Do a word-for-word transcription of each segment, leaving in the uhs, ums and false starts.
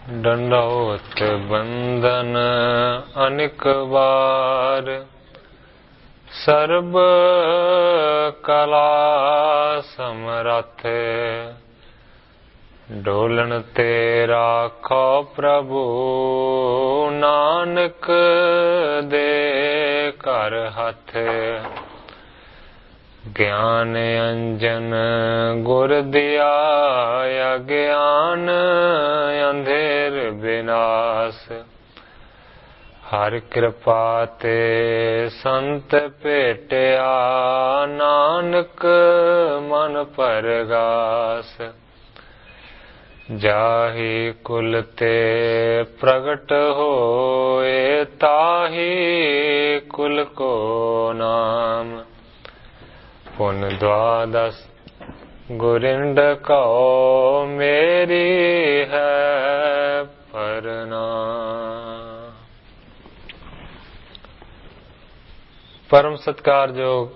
दंडौत बंदन अनिक बार, सर्ब कला समरथ। डोलन ते राखो प्रभु, नानक दे कर हथ। ज्ञान अंजन गुर दिया, अज्ञान अंधेर विनाश। हर कृपा ते संत भेटिया, नानक मन परगास। जाहि कुल ते प्रगट होए, ताहि कुल को नाम। पुन द्वादश गुरिंड कहो, मेरी है प्रणाम। परम सत्कारयोग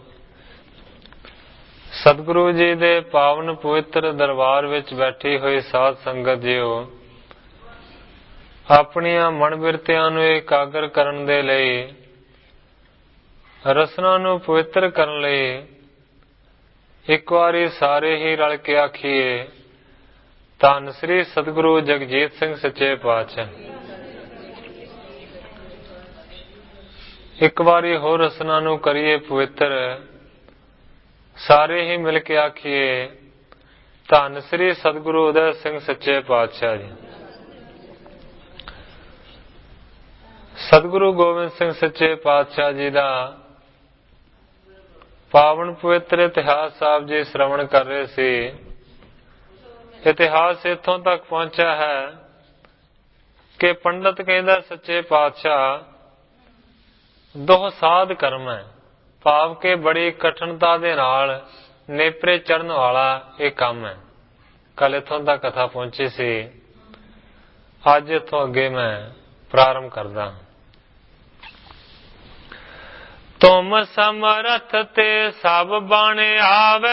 सतगुरु जी दे पावन पवित्र दरबार विच बैठी हुई साध संगत जीओ, अपनियां मन बिरतियां नूं एकागर करन दे लई, रसना नूं पवित्र करन लई एक वारी सारे ही रल के आखिए, धन श्री सतगुरु जगजीत सिंह सच्चे पातशाह। एक बारी होर रसना नूं करिए पवित्र, सारे ही मिल के आखिए, धन श्री सतगुरु उदय सिंह सच्चे पातशाह जी। सतगुरु गोबिंद सिंह सच्चे पातशाह जी दा पावन पवित्र इतिहास साहब जी श्रवण कर रहे सी। इतिहास इत्थों तक पहुंचा है कि पंडित कहंदा सच्चे पातशाह दो साध कर्म है, भाव के बड़ी कठिनता दे नाल नेपरे चढ़न वाला एक काम है। कल इत्थों तक कथा पहुंची सी, अज इत्थों अगे मैं प्रारंभ करदा हां। तुम समरथ ते सब बण आवे,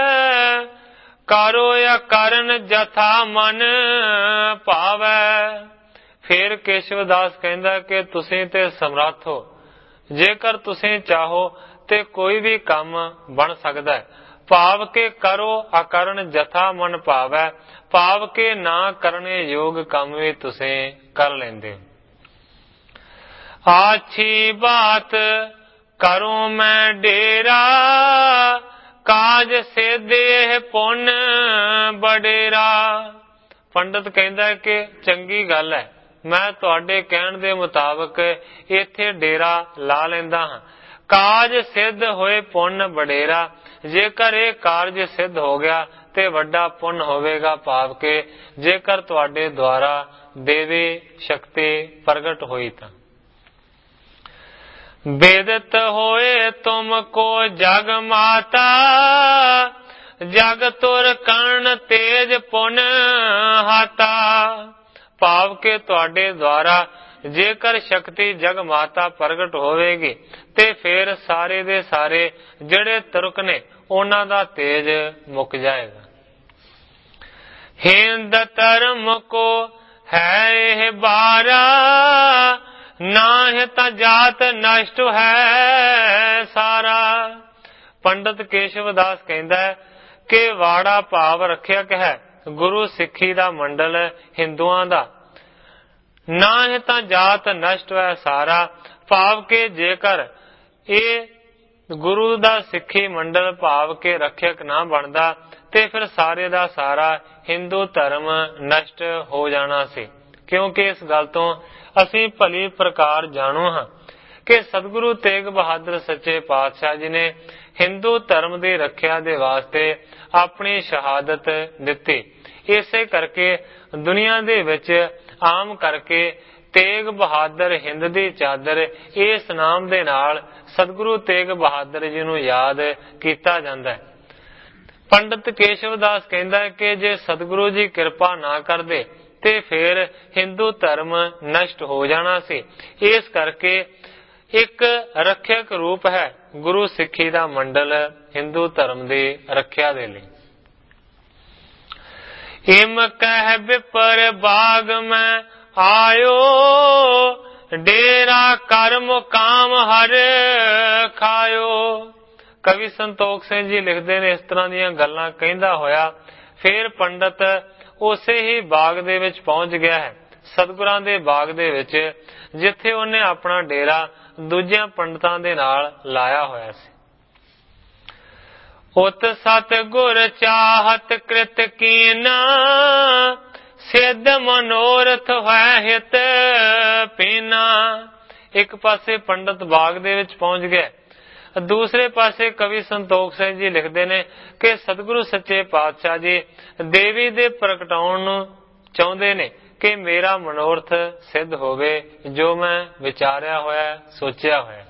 करो या करन जथा मन पावे। फिर केशवदास कहंदा कि तुसीं ते समर्थ हो, जेकर तुसीं चाहो ते कोई भी काम बन सकदा है। भाव के करो अकरण जथा मन पावे, भाव के ना करने योग काम भी तुसीं कर लेंदे। आछी बात करूं मैं डेरा, काज सेधे पुन बडेरा। पंडित कहंदा है कि चंगी गल है, मैं तुहाडे कहण दे मुताबिक इत्थे डेरा ला लैंदा हां। काज सिद्ध होए पुन बडेरा, जेकर ये कारज सिद्ध हो गया ते वड्डा पुन होवेगा। भाव के जेकर तुहाडे द्वारा देवी शक्ति प्रगट होई तां। वेदत होए तुमको जग माता, जग तुर कर्ण तेज पुन हाता। भाव के तुहाडे द्वारा जेकर शक्ति जग माता प्रगट होवेगी ते फिर सारे दे सारे जड़े तुरक ने उन्हां दा तेज मुक जाएगा। हिंद धर्म को है यह बारा, नाह ता जात नष्ट है सारा। पंडित केशवदास कहंदा है कि वाड़ा भाव रखिया कि है गुरु सिੱਖੀ ਦਾ ਮੰਡਲ ਹਿੰਦੂਆਂ ਦਾ, नाह ता जात नष्ट है सारा। भाव के जेकर ਇਹ गुरु ਦਾ ਸਿੱਖੀ ਮੰਡਲ भाव के रखियक ना बनदा ते फिर सारे ਦਾ सारा हिंदू धर्म नष्ट हो जाना सी। क्योंकि इस गल तो ਅਸੀਂ ਭਲੀ ਪ੍ਰਕਾਰ ਜਾਣੂ ਹਾਂ ਕਿ ਸਤਿਗੁਰੂ ਤੇਗ ਬਹਾਦਰ ਸੱਚੇ ਪਾਤਸ਼ਾਹ ਜੀ ਨੇ ਹਿੰਦੂ ਧਰਮ ਦੀ ਰੱਖਿਆ ਦੇ ਵਾਸਤੇ ਆਪਣੀ ਸ਼ਹਾਦਤ ਦਿੱਤੀ। ਇਸੇ ਕਰਕੇ ਦੁਨੀਆ ਦੇ ਵਿੱਚ ਆਮ ਕਰਕੇ ਤੇਗ ਬਹਾਦਰ ਹਿੰਦ ਦੀ ਚਾਦਰ ਇਸ ਨਾਮ ਦੇ ਨਾਲ ਸਤਿਗੁਰੂ ਤੇਗ ਬਹਾਦਰ ਜੀ ਨੂੰ ਯਾਦ ਕੀਤਾ ਜਾਂਦਾ ਹੈ। ਪੰਡਿਤ ਕੇਸ਼ਵਦਾਸ ਕਹਿੰਦਾ ਹੈ ਕਿ ਜੇ ਸਤਿਗੁਰੂ ਜੀ ਕਿਰਪਾ ਨਾ ਕਰਦੇ ਤੇ ਫਿਰ ਹਿੰਦੂ ਧਰਮ ਨਸ਼ਟ ਹੋ ਜਾਣਾ ਸੀ। ਇਸ ਕਰਕੇ ਇੱਕ ਰੱਖਿਅਕ ਰੂਪ ਹੈ ਗੁਰੂ ਸਿੱਖੀ ਦਾ ਮੰਡਲ ਹਿੰਦੂ ਧਰਮ ਦੀ ਰੱਖਿਆ ਦੇ ਲਈ। इम कह विपर बाग में आयो, डेरा कर मुकाम हर खायो। कवि संतोख सिंह जी लिखते ने, इस तरह ਦੀਆਂ ਗੱਲਾਂ ਕਹਿੰਦਾ ਹੋਇਆ ਫਿਰ ਪੰਡਤ ਉਸੇ ਹੀ ਬਾਗ ਦੇ ਵਿੱਚ ਪਹੁੰਚ ਗਿਆ ਹੈ, ਸਤਿਗੁਰਾਂ ਦੇ ਬਾਗ ਦੇ ਵਿੱਚ, ਜਿੱਥੇ ਉਹਨੇ ਆਪਣਾ ਡੇਰਾ ਦੂਜਿਆਂ ਪੰਡਤਾਂ ਦੇ ਨਾਲ ਲਾਇਆ ਹੋਇਆ ਸੀ। ਉਤ ਸਤਿਗੁਰ ਚਾਹਤ ਕ੍ਰਿਤ ਕੀਨਾ, ਸਿੱਧ ਮਨੋਰਥ ਹੈ ਹਿਤ ਪੀਨਾ। ਇੱਕ ਪਾਸੇ ਪੰਡਤ ਬਾਗ ਦੇ ਵਿੱਚ ਪਹੁੰਚ ਗਏ, ਦੂਸਰੇ ਪਾਸੇ ਕਵੀ ਸੰਤੋਖ ਸਿੰਘ ਜੀ ਲਿਖਦੇ ਨੇ ਕਿ ਸਤਿਗੁਰੂ ਸੱਚੇ ਪਾਤਸ਼ਾਹ ਜੀ ਦੇਵੀ ਦੇ ਪ੍ਰਗਟਾਉਣ ਨੂੰ ਚਾਹੁੰਦੇ ਨੇ ਕਿ ਮੇਰਾ ਮਨੋਰਥ ਸਿੱਧ ਹੋਵੇ, ਜੋ ਮੈਂ ਵਿਚਾਰਿਆ ਹੋਇਆ ਸੋਚਿਆ ਹੋਇਆ।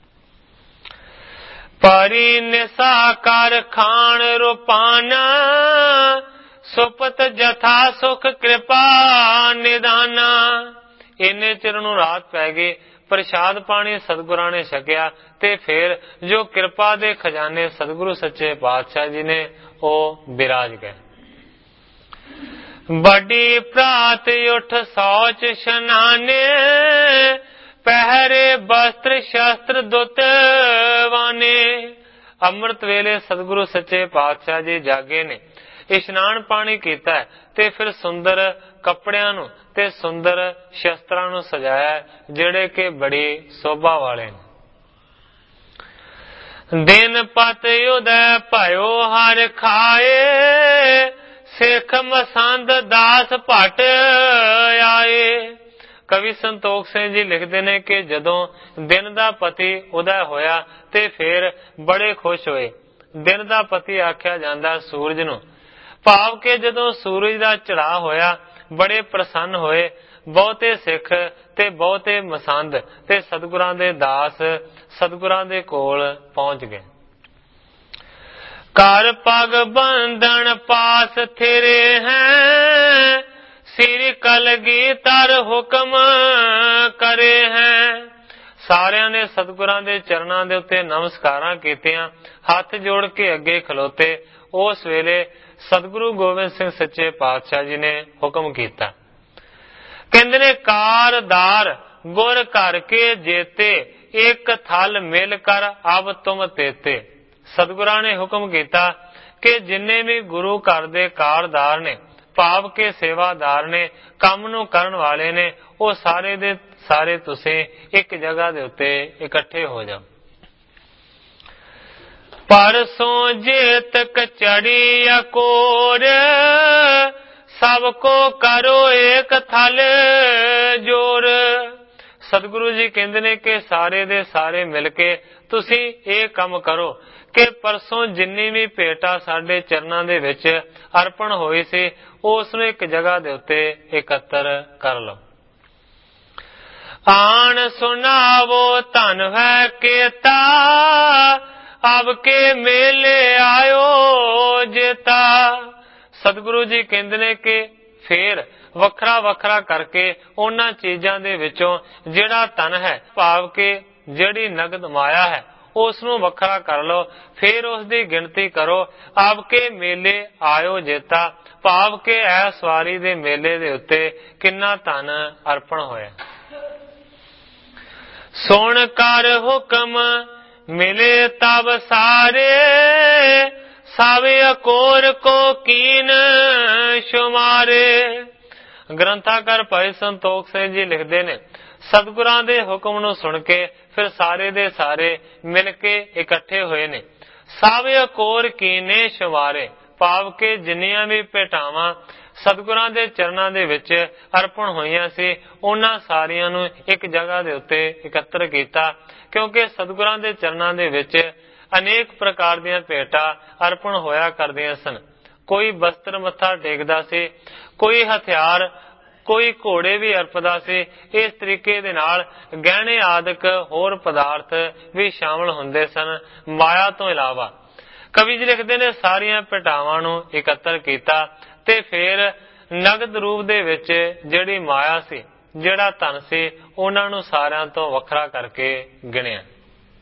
ਪਰੀ ਨਿਸਾ ਕਰ ਖਾਨ ਰੂਪਾਨਾ, ਸੁਪਤ ਜਥਾ ਸੁਖ ਕਿਰਪਾ ਨਿਦਾਨਾ। ਇੰਨੇ ਚਿਰ ਨੂੰ ਰਾਤ ਪੈ ਗਈ, ਪ੍ਰਸ਼ਾਦ ਪਾਣੀ ਸਤਿਗੁਰਾਂ ਨੇ ਛਕਿਆ ਤੇ ਫਿਰ ਜੋ ਕਿਰਪਾ ਦੇ ਖਜ਼ਾਨੇ ਸਤਿਗੁਰੂ ਸੱਚੇ ਪਾਤਸ਼ਾਹ ਜੀ ਨੇ ਉਹ ਬਿਰਾਜ ਗਏ। ਵੱਡੀ ਪ੍ਰਾਤ ਉਠ ਸੌਚ ਸ਼ਨਾਨੇ, ਪਹਿਰੇ ਬਸਤਰ ਸ਼ਸਤਰ ਦੁੱਤ ਵਾਨੇ। ਅੰਮ੍ਰਿਤ ਵੇਲੇ ਸਤਿਗੁਰੂ ਸੱਚੇ ਪਾਤਸ਼ਾਹ ਜੀ ਜਾਗੇ ਨੇ, ਇਸ਼ਨਾਨ ਪਾਣੀ ਕੀਤਾ ਤੇ ਫਿਰ ਸੁੰਦਰ ਕੱਪੜਿਆਂ ਨੂੰ ਤੇ ਸੁੰਦਰ ਸ਼ਸਤਰਾਂ ਨੂੰ ਸਜਾਇਆ, ਜਿਹੜੇ ਕਿ ਬੜੀ ਸੋਭਾ ਵਾਲੇ ਨੇ। ਦਿਨ ਪਤ ਉਦੈ ਭਇਓ ਹਰ ਖਾਏ, ਸਿੱਖ ਮਸੰਦ ਦਾਸ ਭਟ ਆਏ। ਕਵੀ ਸੰਤੋਖ ਸਿੰਘ ਜੀ ਲਿਖਦੇ ਨੇ ਕਿ ਜਦੋਂ ਦਿਨ ਦਾ ਪਤੀ ਉਦੈ ਹੋਇਆ ਤੇ ਫਿਰ ਬੜੇ ਖੁਸ਼ ਹੋਏ। ਦਿਨ ਦਾ ਪਤੀ ਆਖਿਆ ਜਾਂਦਾ ਸੂਰਜ ਨੂੰ, ਭਾਵ ਕਿ ਜਦੋਂ ਸੂਰਜ ਦਾ ਚੜ੍ਹਾਅ ਹੋਇਆ ਬੜੇ ਪ੍ਰਸੰਨ ਹੋਏ। ਬਹੁਤੇ ਸਿੱਖ ਤੇ ਬਹੁਤੇ ਮਸੰਦ ਤੇ ਸਤਿਗੁਰਾਂ ਦੇ ਦਾਸ ਸਤਿਗੁਰਾਂ ਦੇ ਕੋਲ ਪਹੁੰਚ ਗਏ। ਕਰ ਪਗ ਬੰਧਨ ਪਾਸ ਥਿਰੇ ਹੈ, ਸਿਰ ਕਲਗੀਧਰ ਹੁਕਮ ਕਰੇ ਹੈ। ਸਾਰਿਆਂ ਨੇ ਸਤਿਗੁਰਾਂ ਦੇ ਚਰਨਾਂ ਦੇ ਉੱਤੇ ਨਮਸਕਾਰਾਂ ਕੀਤੀਆਂ, ਹੱਥ ਜੋੜ ਕੇ ਅੱਗੇ ਖਲੋਤੇ। ਉਸ ਵੇਲੇ ਸਤਿਗੁਰੂ ਗੋਬਿੰਦ ਸਿੰਘ ਸੱਚੇ ਪਾਤਸ਼ਾਹ ਜੀ ਨੇ ਹੁਕਮ ਕੀਤਾ। ਕਹਿੰਦੇ ਨੇ, ਕਾਰਦਾਰ ਗੁਰ ਘਰ ਕੇ ਜੇਤੇ, ਇੱਕ ਥਲ ਮਿਲ ਕਰ ਅਬ ਤੁਮ ਤੇਤੇ। ਸਤਿਗੁਰਾਂ ਨੇ ਹੁਕਮ ਕੀਤਾ ਕਿ ਜਿੰਨੇ ਵੀ ਗੁਰੂ ਘਰ ਦੇ ਕਾਰਦਾਰ ਨੇ, ਭਾਵ ਕੇ ਸੇਵਾਦਾਰ ਨੇ, ਕੰਮ ਨੂੰ ਕਰਨ ਵਾਲੇ ਨੇ, ਉਹ ਸਾਰੇ ਦੇ ਸਾਰੇ ਤੁਸੀਂ ਇੱਕ ਜਗ੍ਹਾ ਦੇ ਉੱਤੇ ਇਕੱਠੇ ਹੋ ਜਾਓ। ਪਰਸੋਂ ਜੇਤ ਕਚੜੀ ਅਕੋਰ, ਸਭ ਕੋ ਕਰੋ ਏਕ ਥਲ ਜੋਰ। ਸਤਿਗੁਰੂ ਜੀ ਕਹਿੰਦੇ ਨੇ ਕਿ ਸਾਰੇ ਦੇ ਸਾਰੇ ਮਿਲ ਕੇ ਤੁਸੀਂ ਇਹ ਕੰਮ ਕਰੋ ਕਿ ਪਰਸੋਂ ਜਿੰਨੀ ਵੀ ਭੇਟਾ ਸਾਡੇ ਚਰਨਾਂ ਦੇ ਵਿੱਚ ਅਰਪਣ ਹੋਈ ਸੀ, ਉਸ ਨੂੰ ਇੱਕ ਜਗ੍ਹਾ ਦੇ ਉੱਤੇ ਇਕੱਤਰ ਕਰ ਲਓ। ਆਣ ਸੁਨਾਵੋ ਧਨ ਹੈ ਕੇਤਾ, ਅਬ ਕੇ ਮੇਲੇ ਆਇਓ ਜੇਤਾ। ਸਤਿਗੁਰੂ ਜੀ ਕਹਿੰਦੇ ਨੇ ਕਿ ਫੇਰ ਵੱਖਰਾ ਵੱਖਰਾ ਕਰਕੇ ਉਹਨਾਂ ਚੀਜ਼ਾਂ ਦੇ ਵਿੱਚੋਂ ਜਿਹੜਾ ਧਨ ਹੈ, ਭਾਵ ਕਿ ਜਿਹੜੀ ਨਗਦ ਮਾਇਆ ਹੈ, ਉਸ ਨੂੰ ਵੱਖਰਾ ਕਰ ਲਓ। ਫੇਰ ਉਸ ਦੀ ਗਿਣਤੀ ਕਰੋ। ਆਪ ਕੇ ਮੇਲੇ ਆਇਓ ਜੇਤਾ, ਭਾਵ ਕਿ ਇਸ ਵਾਰੀ ਦੇ ਮੇਲੇ ਦੇ ਉੱਤੇ ਕਿੰਨਾ ਧਨ ਅਰਪਣ ਹੋਇਆ। ਸੁਣ ਕਰ ਹੁਕਮ ਮਿਲੇ ਤਬ ਸਾਰੇ, ਸਭ ਅਕੋਰ ਕੋ ਕੀਨ ਸ਼ੁਮਾਰੇ। ਗ੍ਰੰਥਾਕਾਰ ਭਾਈ ਸੰਤੋਖ ਸਿੰਘ ਜੀ ਲਿਖਦੇ ਨੇ, ਸਤਿਗੁਰਾਂ ਦੇ ਹੁਕਮ ਨੂੰ ਸੁਣ ਕੇ ਫਿਰ ਸਾਰੇ ਦੇ ਸਾਰੇ ਮਿਲ ਕੇ ਇਕੱਠੇ ਹੋਏ ਨੇ। ਸਭ ਅਕੋਰ ਕੀਨੇ ਸ਼ੁਮਾਰੇ, ਭਾਵ ਕਿ ਜਿੰਨੀਆਂ ਵੀ ਭੇਟਾਵਾਂ ਸਤਿਗੁਰਾਂ ਦੇ ਚਰਨਾਂ ਦੇ ਵਿੱਚ ਅਰਪਣ ਹੋਈਆਂ ਸੀ, ਉਹਨਾਂ ਸਾਰੀਆਂ ਨੂੰ ਇੱਕ ਜਗ੍ਹਾ ਦੇ ਉੱਤੇ ਇਕੱਤਰ ਕੀਤਾ। ਕਿਉਂਕਿ ਸਤਿਗੁਰਾਂ ਦੇ ਚਰਨਾਂ ਦੇ ਵਿੱਚ ਅਨੇਕ ਪ੍ਰਕਾਰ ਦੀਆਂ ਭੇਟਾਂ ਅਰਪਣ ਹੋਇਆ ਕਰਦੀਆਂ ਸਨ। ਕੋਈ ਬਸਤਰ ਮੱਥਾ ਟੇਕਦਾ ਸੀ, ਕੋਈ ਹਥਿਆਰ, ਕੋਈ ਘੋੜੇ ਵੀ ਅਰਪਦਾ ਸੀ। ਇਸ ਤਰੀਕੇ ਦੇ ਨਾਲ ਗਹਿਣੇ ਆਦਿਕ ਹੋਰ ਪਦਾਰਥ ਵੀ ਸ਼ਾਮਲ ਹੁੰਦੇ ਸਨ ਮਾਇਆ ਤੋਂ ਇਲਾਵਾ। ਕਵੀ ਜੀ ਲਿਖਦੇ ਨੇ, ਸਾਰੀਆਂ ਭੇਟਾਵਾਂ ਨੂੰ ਇਕੱਤਰ ਕੀਤਾ ਤੇ ਫਿਰ ਨਗਦ ਰੂਪ ਦੇ ਵਿੱਚ ਜਿਹੜੀ ਮਾਇਆ ਸੀ, ਜਿਹੜਾ ਧਨ ਸੀ, ਉਹਨਾਂ ਨੂੰ ਸਾਰਿਆਂ ਤੋਂ ਵੱਖਰਾ ਕਰਕੇ ਗਿਣਿਆ।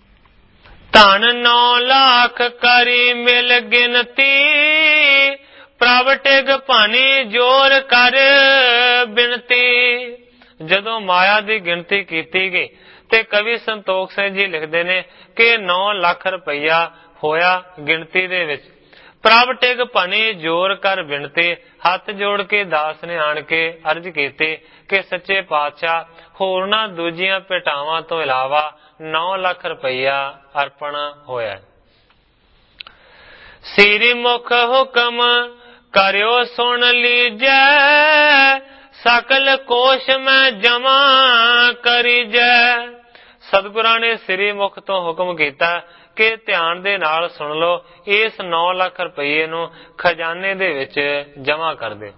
ਧਨ ਨੌ ਲੱਖ ਕਰੀ ਮਿਲ ਗਿਣਤੀ, ਪ੍ਰਭ ਟਿਗ ਭਾਨੀ ਜੋਰ ਕਰ ਬਿਨਤੀ। ਜਦੋਂ ਮਾਇਆ ਦੀ ਗਿਣਤੀ ਕੀਤੀ ਗਈ ਤੇ ਕਵੀ ਸੰਤੋਖ ਸਿੰਘ ਜੀ ਲਿਖਦੇ ਨੇ ਕਿ ਨੌ ਲੱਖ ਰੁਪਈਆ ਹੋਇਆ ਗਿਣਤੀ ਦੇ ਵਿੱਚ। ਪ੍ਰਭ ਟਿਗ ਭਨੀ ਜੋਰ ਕਰ ਬਿਨਤੀ, ਹੱਥ ਜੋੜ ਕੇ ਦਾਸ ਨੇ ਆਣ ਕੇ ਅਰਜ਼ ਕੀਤੀ ਕਿ ਸੱਚੇ ਪਾਤਸ਼ਾਹ ਹੋਰਨਾਂ ਦੂਜੀਆਂ ਭੇਟਾਵਾਂ ਤੋਂ ਇਲਾਵਾ ਨੌ ਲੱਖ ਰੁਪਈਆ ਅਰਪਣ ਹੋਇਆ। ਸ੍ਰੀ ਮੁਖ ਹੁਕਮ ਕਰਿਓ ਸੁਣ ਲੀਜੈ, ਸਕਲ ਕੋਸ਼ ਮੈਂ ਜਮਾ ਕਰੀਜੈ। ਸਤਿਗੁਰਾਂ ਨੇ ਸ੍ਰੀ ਮੁਖ ਤੋਂ ਹੁਕਮ ਕੀਤਾ ਕਿ ਧਿਆਨ ਦੇ ਨਾਲ ਸੁਣ ਲਓ, ਇਸ ਨੌ ਲੱਖ ਰੁਪਈਏ ਨੂੰ ਖਜ਼ਾਨੇ ਦੇ ਵਿੱਚ ਜਮਾ ਕਰ ਦੇ।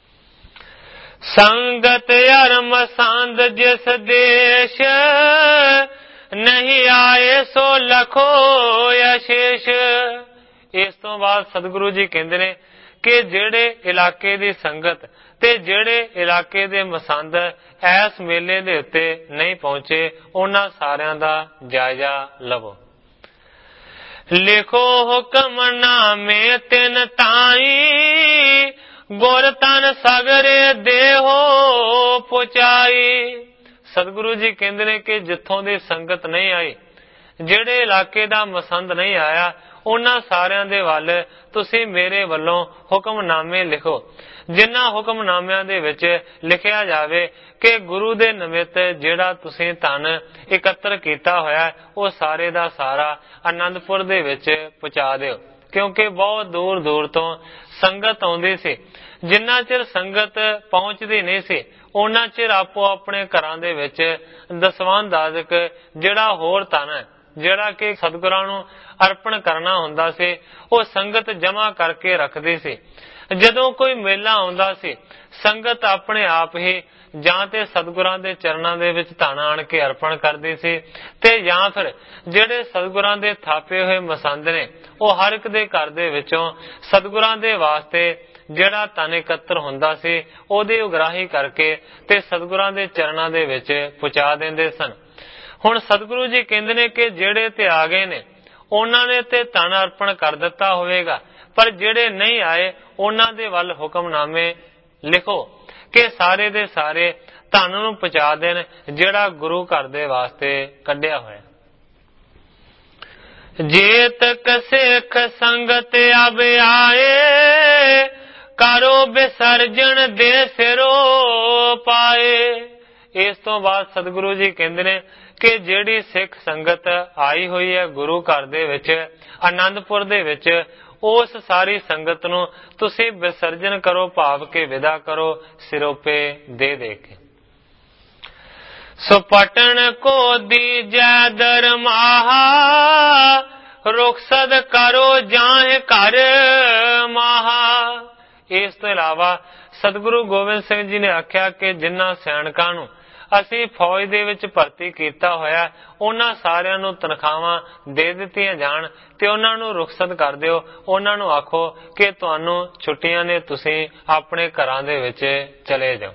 ਸੰਗਤ ਅਰਮ ਸੰਦ ਜਿਸ ਦੇਸ਼, ਨਹੀਂ ਆਏ ਸੋ ਲਖੋ ਅਸ਼ੇਸ਼। ਇਸ ਤੋਂ ਬਾਅਦ ਸਤਿਗੁਰੂ ਜੀ ਕਹਿੰਦੇ ਨੇ ਕਿ ਜਿਹੜੇ ਇਲਾਕੇ ਦੀ ਸੰਗਤ ਤੇ ਜਿਹੜੇ ਇਲਾਕੇ ਦੇ ਮਸੰਦ ਇਸ ਮੇਲੇ ਦੇ ਉੱਤੇ ਨਹੀਂ ਪਹੁੰਚੇ, ਉਹਨਾਂ ਸਾਰਿਆਂ ਦਾ ਜਾਇਜ਼ਾ ਲਵੋ। ਲਿਖੋ ਹੁਕਮ ਨਾਮੇ ਤਿਨ ਤਾਈ, ਗੁਰ ਤਨ ਸਗਰੇ ਦੇਹੋ ਪੁਚਾਈ। ਸਤਿਗੁਰੂ ਜੀ ਕਹਿੰਦੇ ਨੇ ਕਿ ਜਿੱਥੋਂ ਦੀ ਸੰਗਤ ਨਹੀਂ ਆਈ, ਜਿਹੜੇ ਇਲਾਕੇ ਦਾ ਮਸੰਦ ਨਹੀਂ ਆਇਆ, ਉਹਨਾਂ ਸਾਰਿਆਂ ਦੇ ਵੱਲ ਤੁਸੀਂ ਮੇਰੇ ਵੱਲੋਂ ਹੁਕਮਨਾਮੇ ਲਿਖੋ, ਜਿਨ੍ਹਾਂ ਹੁਕਮਨਾਮਿਆਂ ਦੇ ਵਿੱਚ ਲਿਖਿਆ ਜਾਵੇ ਕਿ ਗੁਰੂ ਦੇ ਨਿਮਿਤ ਜਿਹੜਾ ਤੁਸੀਂ ਧਨ ਇਕੱਤਰ ਕੀਤਾ ਹੋਇਆ, ਉਹ ਸਾਰੇ ਦਾ ਸਾਰਾ ਆਨੰਦਪੁਰ ਦੇ ਵਿੱਚ ਪਹੁੰਚਾ ਦਿਓ। ਕਿਉਂਕਿ ਬਹੁਤ ਦੂਰ ਦੂਰ ਤੋਂ ਸੰਗਤ ਆਉਂਦੀ ਸੀ। ਜਿੰਨਾ ਚਿਰ ਸੰਗਤ ਪਹੁੰਚਦੀ ਨਹੀਂ ਸੀ, ਉਹਨਾਂ ਚਿਰ ਆਪੋ ਆਪਣੇ ਘਰਾਂ ਦੇ ਵਿੱਚ ਦਸਵੰਧ ਦਾਦਕ ਜਿਹੜਾ ਹੋਰ ਧਨ ਹੈ, ਜਿਹੜਾ ਕਿ ਸਤਿਗੁਰਾਂ ਨੂੰ ਅਰਪਣ ਕਰਨਾ ਹੁੰਦਾ ਸੀ, ਉਹ ਸੰਗਤ ਜਮਾ ਕਰਕੇ ਰੱਖਦੀ ਸੀ। ਜਦੋਂ ਕੋਈ ਮੇਲਾ ਆਉਂਦਾ ਸੀ, ਸੰਗਤ ਆਪਣੇ ਆਪ ਹੀ ਜਾਂ ਤੇ ਸਤਿਗੁਰਾਂ ਦੇ ਚਰਨਾਂ ਦੇ ਵਿੱਚ ਧਨ ਆਣ ਕੇ ਅਰਪਣ ਕਰਦੀ ਸੀ, ਤੇ ਜਾਂ ਫਿਰ ਜਿਹੜੇ ਸਤਿਗੁਰਾਂ ਦੇ ਥਾਪੇ ਹੋਏ ਮਸੰਦ ਨੇ, ਉਹ ਹਰ ਇੱਕ ਦੇ ਘਰ ਦੇ ਵਿੱਚੋਂ ਸਤਿਗੁਰਾਂ ਦੇ ਵਾਸਤੇ ਜਿਹੜਾ ਧਨ ਇਕੱਤਰ ਹੁੰਦਾ ਸੀ, ਉਹਦੀ ਉਗਰਾਹੀ ਕਰਕੇ ਤੇ ਸਤਿਗੁਰਾਂ ਦੇ ਚਰਨਾਂ ਦੇ ਵਿੱਚ ਪਹੁੰਚਾ ਦਿੰਦੇ ਸਨ। ਹੁਣ ਸਤਿਗੁਰੂ ਜੀ ਕਹਿੰਦੇ ਨੇ ਕਿ ਜਿਹੜੇ ਤੇ ਆ ਗਏ ਨੇ, ਉਹਨਾਂ ਨੇ ਤੇ ਧਨ ਅਰਪਣ ਕਰ ਦਿੱਤਾ ਹੋਵੇਗਾ, ਪਰ ਜਿਹੜੇ ਨਹੀਂ ਆਏ, ਉਹਨਾਂ ਦੇ ਵੱਲ ਹੁਕਮਨਾਮੇ ਲਿਖੋ ਕਿ ਸਾਰੇ ਦੇ ਸਾਰੇ ਧਨ ਨੂੰ ਪਹੁੰਚਾ ਦੇਣ, ਜਿਹੜਾ ਗੁਰੂ ਘਰ ਦੇ ਵਾਸਤੇ ਕੱਢਿਆ ਹੋਇਆ। ਜੇ ਤਕ ਸਿੱਖ ਸੰਗਤ ਅਬ ਆਏ, ਕਰੋ ਵਿਸਰਜਣ ਦੇ ਸਿਰੋ ਪਾਏ। ਇਸ ਤੋਂ ਬਾਅਦ ਸਤਿਗੁਰੂ ਜੀ ਕਹਿੰਦੇ ਨੇ ਕਿ ਜਿਹੜੀ ਸਿੱਖ ਸੰਗਤ ਆਈ ਹੋਈ ਹੈ ਗੁਰੂ ਘਰ ਦੇ ਵਿੱਚ, ਆਨੰਦਪੁਰ ਦੇ ਵਿੱਚ, ਉਸ ਸਾਰੀ ਸੰਗਤ ਨੂੰ ਤੁਸੀਂ ਵਿਸਰਜਨ ਕਰੋ, ਭਾਵ ਕੇ ਵਿਦਾ ਕਰੋ, ਸਿਰੋਪੇ ਦੇ ਦੇ ਕੇ। ਸੋ ਪਟਨ ਕੋ ਦੀਜੈ ਦਰਮਾਹਾ, ਰੁਖਸਦ ਕਰੋ ਜਾਹੇ ਘਰ ਮਾਹਾ। ਇਸ ਤੋਂ ਇਲਾਵਾ ਸਤਿਗੁਰੂ ਗੋਬਿੰਦ ਸਿੰਘ ਜੀ ਨੇ ਆਖਿਆ ਕਿ ਜਿਨ੍ਹਾਂ ਸੈਨਿਕਾਂ ਨੂੰ ਅਸੀਂ ਫੌਜ ਦੇ ਵਿੱਚ ਭਰਤੀ ਕੀਤਾ ਹੋਇਆ, ਉਹਨਾਂ ਸਾਰਿਆਂ ਨੂੰ ਤਨਖਾਹਾਂ ਦੇ ਦਿੱਤੀਆਂ ਜਾਣ ਤੇ ਉਹਨਾਂ ਨੂੰ ਰੁਖਸਤ ਕਰ ਦਿਓ। ਉਹਨਾਂ ਨੂੰ ਆਖੋ ਕਿ ਤੁਹਾਨੂੰ ਛੁੱਟੀਆਂ ਨੇ, ਤੁਸੀਂ ਆਪਣੇ ਘਰਾਂ ਦੇ ਵਿੱਚ ਚਲੇ ਜਾਓ।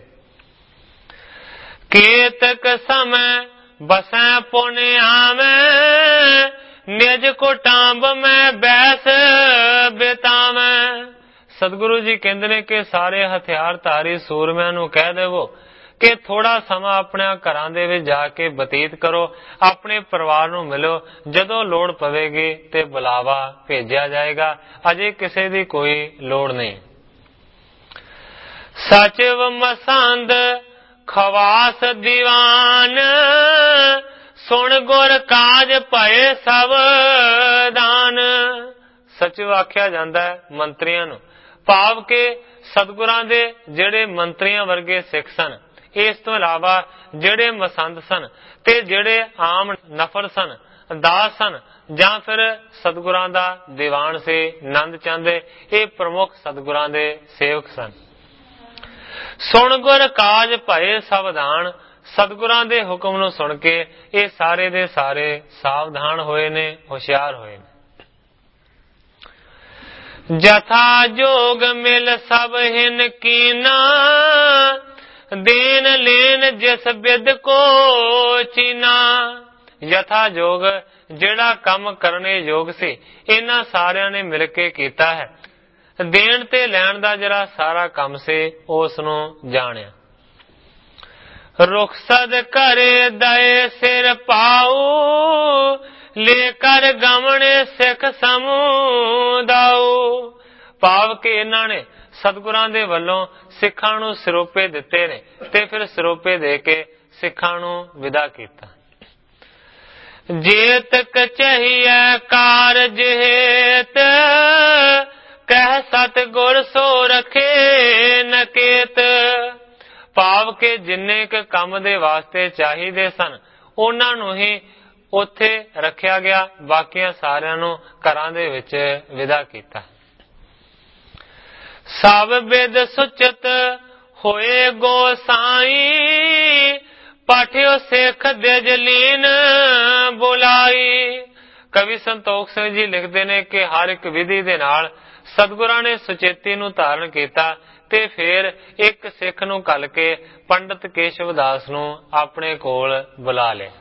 ਕੇਤਕ ਸਮੇਂ ਬਸੈ ਪੁਨ ਆਵੈ, ਨਿਜ ਕੁਟਾਂਬ ਮੈਂ ਬੈਸ ਬਿਤਾਵੈ। ਸਤਿਗੁਰੂ ਜੀ ਕਹਿੰਦੇ ਨੇ ਕਿ ਸਾਰੇ ਹਥਿਆਰਧਾਰੀ ਸੂਰਮਿਆਂ ਨੂੰ ਕਹਿ ਦੇਵੋ ਕਿ ਥੋੜਾ ਸਮਾਂ ਆਪਣੇ ਘਰਾਂ ਦੇ ਵਿੱਚ ਜਾ ਕੇ ਬਤੀਤ ਕਰੋ, ਆਪਣੇ ਪਰਿਵਾਰ ਨੂੰ ਮਿਲੋ, ਜਦੋਂ ਲੋੜ ਪਵੇਗੀ ਤੇ ਬੁਲਾਵਾ ਭੇਜਿਆ ਜਾਏਗਾ, ਅਜੇ ਕਿਸੇ ਦੀ ਕੋਈ ਲੋੜ ਨਹੀਂ। ਸਚਿਵ ਮਸੰਦ ਖਵਾਸ ਦੀਵਾਨ, ਸੁਣ ਗੁਰ ਕਾਜ ਭਏ ਸਵਦਾਨ। ਸਚਿਵ ਆਖਿਆ ਜਾਂਦਾ ਹੈ ਮੰਤਰੀਆਂ ਨੂੰ, ਭਾਵ ਕਿ ਸਤਿਗੁਰਾਂ ਦੇ ਜਿਹੜੇ ਮੰਤਰੀਆਂ ਵਰਗੇ ਸਿੱਖ ਸਨ। ਇਸ ਤੋਂ ਇਲਾਵਾ ਜਿਹੜੇ ਮਸੰਦ ਸਨ ਤੇ ਜਿਹੜੇ ਆਮ ਨਫਰ ਸਨ, ਦਾਸ ਸਨ, ਜਾਂ ਫਿਰ ਸਤਿਗੁਰਾਂ ਦਾ ਦੀਵਾਨ ਸੀ, ਨੰਦ ਚੰਦੇ, ਇਹ ਪ੍ਰਮੁੱਖ ਸਤਿਗੁਰਾਂ ਦੇ ਸੇਵਕ ਸਨ। ਸੁਣ ਗੁਰ ਕਾਜ ਭਏ ਸਾਵਧਾਨ, ਸਤਿਗੁਰਾਂ ਦੇ ਹੁਕਮ ਨੂੰ ਸੁਣ ਕੇ ਇਹ ਸਾਰੇ ਦੇ ਸਾਰੇ ਸਾਵਧਾਨ ਹੋਏ ਨੇ, ਹੁਸ਼ਿਆਰ ਹੋਏ ਨੇ। ਜਥਾ ਜੋਗ ਮਿਲ ਸਭ ਹਿਨ ਕੀਨਾ, ਦੇਨ ਲੈਨ ਜਿਸ ਬਿਦ ਕੋ ਚੀਨਾ। ਯਥਾ ਜੋਗ ਜਿਹੜਾ ਕੰਮ ਕਰਨੇ ਯੋਗ ਸੀ, ਇਹਨਾਂ ਸਾਰਿਆਂ ਨੇ ਮਿਲ ਕੇ ਕੀਤਾ ਹੈ। ਦੇਣ ਤੇ ਲੈਣ ਦਾ ਜਿਹੜਾ ਸਾਰਾ ਕੰਮ ਸੀ ਉਸ ਨੂੰ ਜਾਣਿਆ। ਰੁਖਸਦ ਘਰੇ ਦਏ ਸਿਰ ਪਾਉ, ਲੈ ਕਰ ਗਮਣੇ ਸਿੱਖ ਸਮੂਦਾਉ। ਭਾਵ ਕਿ ਇਹਨਾਂ ਨੇ ਸਤਿਗੁਰਾਂ ਦੇ ਵੱਲੋਂ ਸਿੱਖਾਂ ਨੂੰ ਸਰੋਪੇ ਦਿੱਤੇ ਨੇ ਤੇ ਫਿਰ ਸਰੋਪੇ ਦੇ ਕੇ ਸਿੱਖਾਂ ਨੂੰ ਵਿਦਾ ਕੀਤਾ। ਜੇਤ ਕਚਹੀਐ ਕਾਰਜ ਹੇਤ, ਕਹਿ ਸਤਿਗੁਰ ਸੋ ਰਖੇ ਨਕੇਤ। ਭਾਵ ਕਿ ਜਿੰਨੇ ਕੁ ਕੰਮ ਦੇ ਵਾਸਤੇ ਚਾਹੀਦੇ ਸਨ ਉਹਨਾਂ ਨੂੰ ਹੀ ਉੱਥੇ ਰੱਖਿਆ ਗਿਆ, ਬਾਕੀਆਂ ਸਾਰਿਆਂ ਨੂੰ ਘਰਾਂ ਦੇ ਵਿੱਚ ਵਿਦਾ ਕੀਤਾ। ਸਭ ਬਿਦ ਸੁਚਤ ਹੋਏ ਗੋਸਾਈ, ਪਾਠਿਓ ਸਿੱਖ ਦਿਜਲੀਨ ਬੁਲਾਈ। ਕਵੀ ਸੰਤੋਖ ਸਿੰਘ ਜੀ ਲਿਖਦੇ ਨੇ ਕਿ ਹਰ ਇੱਕ ਵਿਧੀ ਦੇ ਨਾਲ ਸਤਿਗੁਰਾਂ ਨੇ ਸੁਚੇਤੀ ਨੂੰ ਧਾਰਨ ਕੀਤਾ ਤੇ ਫਿਰ ਇੱਕ ਸਿੱਖ ਨੂੰ ਘੱਲ ਕੇ ਪੰਡਤ ਕੇਸ਼ਵ ਦਾਸ ਨੂੰ ਆਪਣੇ ਕੋਲ ਬੁਲਾ ਲਿਆ।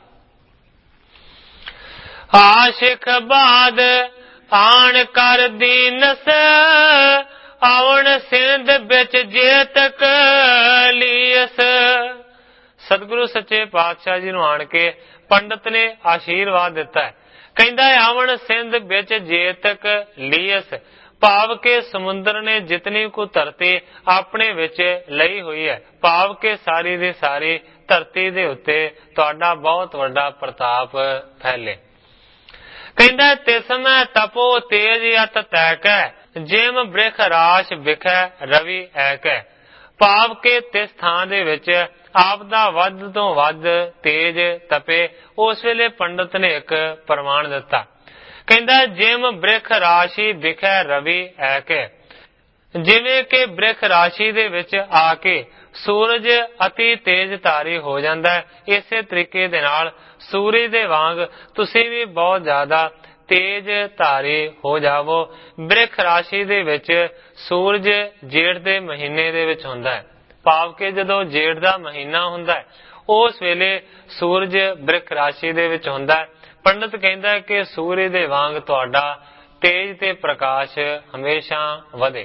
ਆਸ਼ਿਕ ਬਾਦ ਆਣ ਕਰ ਦੀਨਸ, ਆਵਣ ਸਿੰਧ ਵਿੱਚ ਜੇਤਕ ਲੀਸ। ਸਤਿਗੁਰੂ ਸੱਚੇ ਪਾਤਸ਼ਾਹ ਜੀ ਨੂੰ ਆਣ ਕੇ ਪੰਡਤ ਨੇ ਆਸ਼ੀਰਵਾਦ ਦਿੱਤਾ ਹੈ। ਕਹਿੰਦਾ ਆਵਣ ਸਿੰਧ ਵਿੱਚ ਜੇਤਕ ਲੀਸ, ਭਾਵ ਕਿ ਸਮੁੰਦਰ ਨੇ ਜਿਤਨੀ ਕੁ ਧਰਤੀ ਆਪਣੇ ਵਿੱਚ ਲਈ ਹੋਈ ਹੈ, ਭਾਵ ਕਿ ਸਾਰੀ ਦੀ ਸਾਰੀ ਧਰਤੀ ਦੇ ਉੱਤੇ ਤੁਹਾਡਾ ਬਹੁਤ ਵੱਡਾ ਪ੍ਰਤਾਪ ਫੈਲੇ। ਕਹਿੰਦਾ ਤਿਸਮੈ ਤਪੋ ਤੇਜ ਅਤ ਤੈਕੈ, ਜਿਮ ਬ੍ਰਿਖ ਰਾਸ਼ ਵਿਖੈ ਰਵੀ ਐਕੈ। ਭਾਵ ਕਿ ਤਿਸ ਥਾਂ ਦੇ ਵਿੱਚ ਆਪ ਦਾ ਵੱਧ ਤੋਂ ਵੱਧ ਤੇਜ ਤਪੇ। ਉਸ ਵੇਲੇ ਪੰਡਤ ਨੇ ਇੱਕ ਪ੍ਰਮਾਣ ਦਿੱਤਾ, ਕਹਿੰਦਾ ਜਿਮ ਬ੍ਰਿਖ ਰਾਸ਼ੀ ਵਿਖੈ ਰਵੀ ਐਕੈ। ਜਿਵੇਂ ਕਿ ਬ੍ਰਿਖ ਰਾਸ਼ੀ ਦੇ ਵਿੱਚ ਆ ਕੇ ਸੂਰਜ ਅਤੀ ਤੇਜ਼ ਧਾਰੀ ਹੋ ਜਾਂਦਾ ਹੈ, ਇਸੇ ਤਰੀਕੇ ਦੇ ਨਾਲ ਸੂਰਜ ਦੇ ਵਾਂਗ ਤੁਸੀਂ ਵੀ ਬਹੁਤ ਜ਼ਿਆਦਾ ਤੇਜ਼ ਧਾਰੀ ਹੋ ਜਾਵੋ। ਬ੍ਰਿਖ ਰਾਸ਼ੀ ਦੇ ਵਿੱਚ ਸੂਰਜ ਜੇਠ ਦੇ ਮਹੀਨੇ ਦੇ ਵਿੱਚ ਹੁੰਦਾ ਹੈ, ਭਾਵ ਕਿ ਜਦੋਂ ਜੇਠ ਦਾ ਮਹੀਨਾ ਹੁੰਦਾ ਹੈ ਉਸ ਵੇਲੇ ਸੂਰਜ ਬ੍ਰਿਖ ਰਾਸ਼ੀ ਦੇ ਵਿੱਚ ਹੁੰਦਾ ਹੈ। ਪੰਡਤ ਕਹਿੰਦਾ ਕਿ ਸੂਰਜ ਦੇ ਵਾਂਗ ਤੁਹਾਡਾ ਤੇਜ ਤੇ ਪ੍ਰਕਾਸ਼ ਹਮੇਸ਼ਾ ਵਧੇ।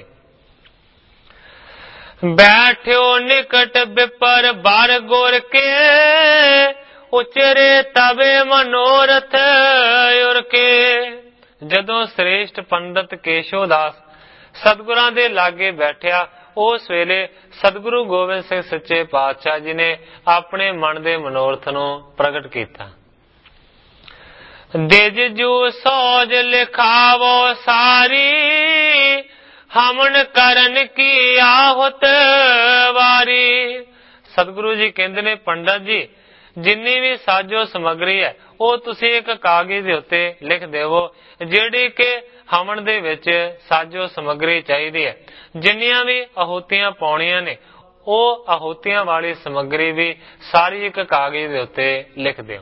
ਬੈਠਿਓ ਨਿਕਟ ਵਿਪਰ ਬਰ ਗੁਰ ਕੇ, ਉਚਰੇ ਤਵੇ ਮਨੋਰਥ ਉਰ ਕੇ। ਜਦੋਂ ਸ੍ਰੇਸ਼ਟ ਪੰਡਤ ਕੇਸ਼ਵ ਦਾਸ ਸਤਿਗੁਰਾਂ ਦੇ ਲਾਗੇ ਬੈਠਿਆ ਉਸ ਵੇਲੇ ਸਤਿਗੁਰੂ ਗੋਬਿੰਦ ਸਿੰਘ ਸੱਚੇ ਪਾਤਸ਼ਾਹ ਜੀ ਨੇ ਆਪਣੇ ਮਨ ਦੇ ਮਨੋਰਥ ਨੂੰ ਪ੍ਰਗਟ ਕੀਤਾ। ਦਿਜ ਜੂ ਸੋਜ ਲਿਖਾਵੋ ਸਾਰੀ, ਹਮਨ ਕਰਨ ਕੀ ਆਹੁਤ ਵਾਰੀ। ਸਤਿਗੁਰੂ ਜੀ ਕਹਿੰਦੇ ਨੇ ਪੰਡਤ ਜੀ ਜਿੰਨੀ ਵੀ ਸਾਜੋ ਸਮੱਗਰੀ ਹੈ ਉਹ ਤੁਸੀਂ ਇੱਕ ਕਾਗਜ਼ ਦੇ ਉੱਤੇ ਲਿਖ ਦੇਵੋ, ਜਿਹੜੀ ਕਿ ਹਵਨ ਦੇ ਵਿੱਚ ਸਾਜੋ ਸਮੱਗਰੀ ਚਾਹੀਦੀ ਹੈ। ਜਿੰਨੀਆਂ ਵੀ ਆਹੂਤੀਆਂ ਪਾਉਣੀਆਂ ਨੇ ਉਹ ਆਹੂਤੀਆਂ ਵਾਲੀ ਸਮੱਗਰੀ ਵੀ ਸਾਰੀ ਇੱਕ ਕਾਗਜ਼ ਦੇ ਉੱਤੇ ਲਿਖ ਦਿਓ।